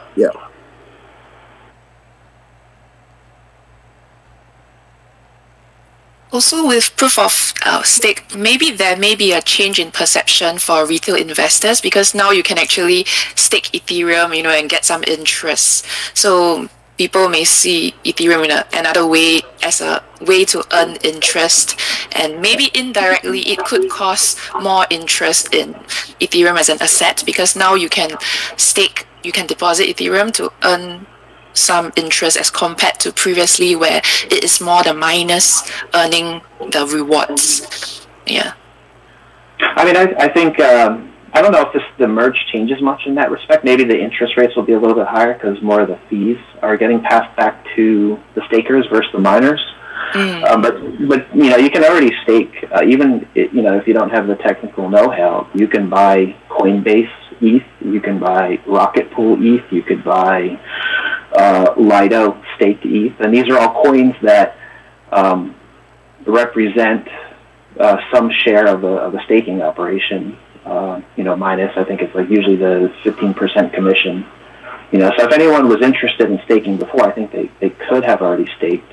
Also, with proof of stake, maybe there may be a change in perception for retail investors, because now you can actually stake Ethereum, you know, and get some interest. So people may see Ethereum in another way, as a way to earn interest, and maybe indirectly it could cause more interest in Ethereum as an asset, because now you can stake, you can deposit Ethereum to earn some interest as compared to previously where it is more the miners earning the rewards. Yeah. I mean, I think, I don't know if the merge changes much in that respect. Maybe the interest rates will be a little bit higher because more of the fees are getting passed back to the stakers versus the miners. But you know, you can already stake, even you know, if you don't have the technical know-how, you can buy Coinbase ETH, you can buy Rocket Pool ETH, you could buy Lido staked ETH, and these are all coins that represent some share of the staking operation. You know, minus, I think it's like usually the 15% commission. You know, so if anyone was interested in staking before, I think they could have already staked.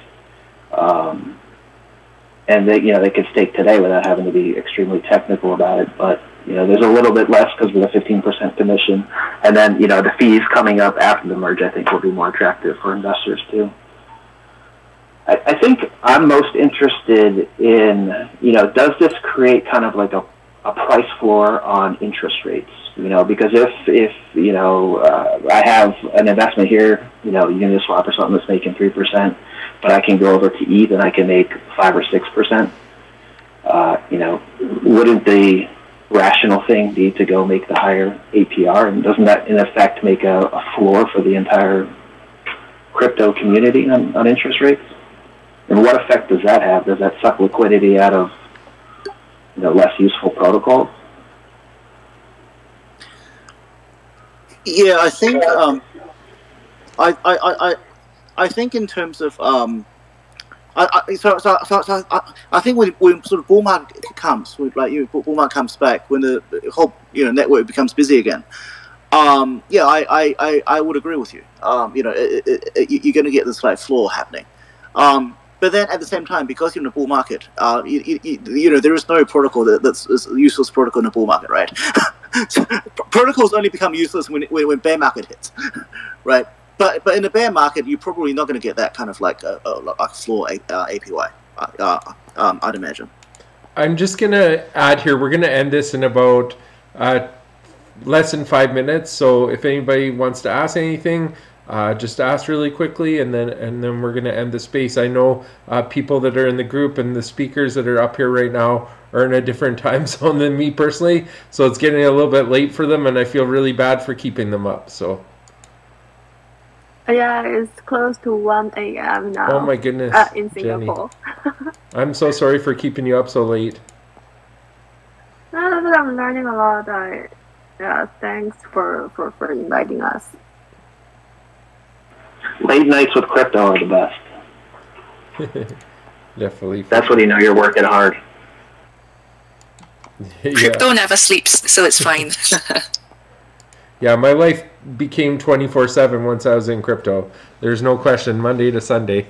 And they could stake today without having to be extremely technical about it. But, you know, there's a little bit less because of the 15% commission. And then, you know, the fees coming up after the merge, I think, will be more attractive for investors too. I think I'm most interested in, you know, does this create kind of like a price floor on interest rates? You know, because if you know, I have an investment here, you know, Uniswap or something that's making 3%, but I can go over to ETH and I can make 5 or 6%. You know, wouldn't the rational thing be to go make the higher APR? And doesn't that in effect make a floor for the entire crypto community on interest rates? And what effect does that have? Does that suck liquidity out of, you know, less useful protocols? Yeah, I think I think in terms of I think when sort of bull market comes, bull market comes back, when the whole network becomes busy again. Yeah, I would agree with you. You know, you're going to get this like floor happening. But then at the same time, because you're in a bull market, you know, there is no protocol that's a useless protocol in a bull market, right? So protocols only become useless when bear market hits, right? But in a bear market, you're probably not going to get that kind of like a floor APY, I'd imagine. I'm just going to add here, we're going to end this in about less than 5 minutes. So if anybody wants to ask anything, just ask really quickly, and then we're going to end the space. I know people that are in the group and the speakers that are up here right now are in a different time zone than me personally, so it's getting a little bit late for them, and I feel really bad for keeping them up. So yeah, it's close to 1 a.m. now. Oh my goodness, in Singapore. I'm so sorry for keeping you up so late. No, but I'm learning a lot. Yeah, thanks for inviting us. Late nights with crypto are the best. Definitely. That's when you know you're working hard. Crypto never sleeps, so it's fine. Yeah, my life became 24/7 once I was in crypto. There's no question, Monday to Sunday.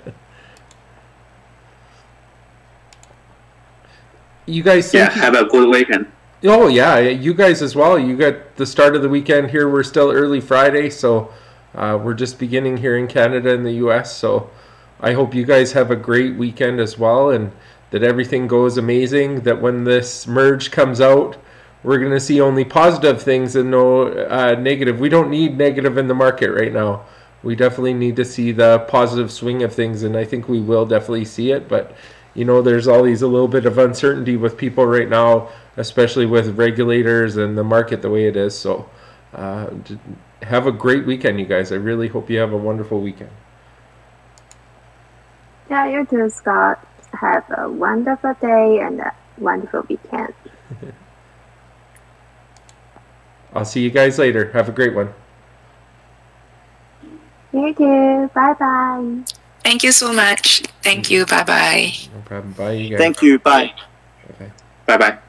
You guys have a good weekend. Oh yeah, you guys as well. You got the start of the weekend here. We're still early Friday, so we're just beginning here in Canada and the US. So I hope you guys have a great weekend as well, and that everything goes amazing. That when this merge comes out, we're going to see only positive things and no negative. We don't need negative in the market right now. We definitely need to see the positive swing of things, and I think we will definitely see it. But you know, there's always a little bit of uncertainty with people right now, especially with regulators and the market the way it is. So have a great weekend, you guys. I really hope you have a wonderful weekend. Yeah, you too, Scott. Have a wonderful day and a wonderful weekend. I'll see you guys later. Have a great one. You too. Bye-bye. Thank you so much. Thank you. Bye-bye. No problem. Bye, you guys. Thank you. Bye. Bye-bye. Bye-bye.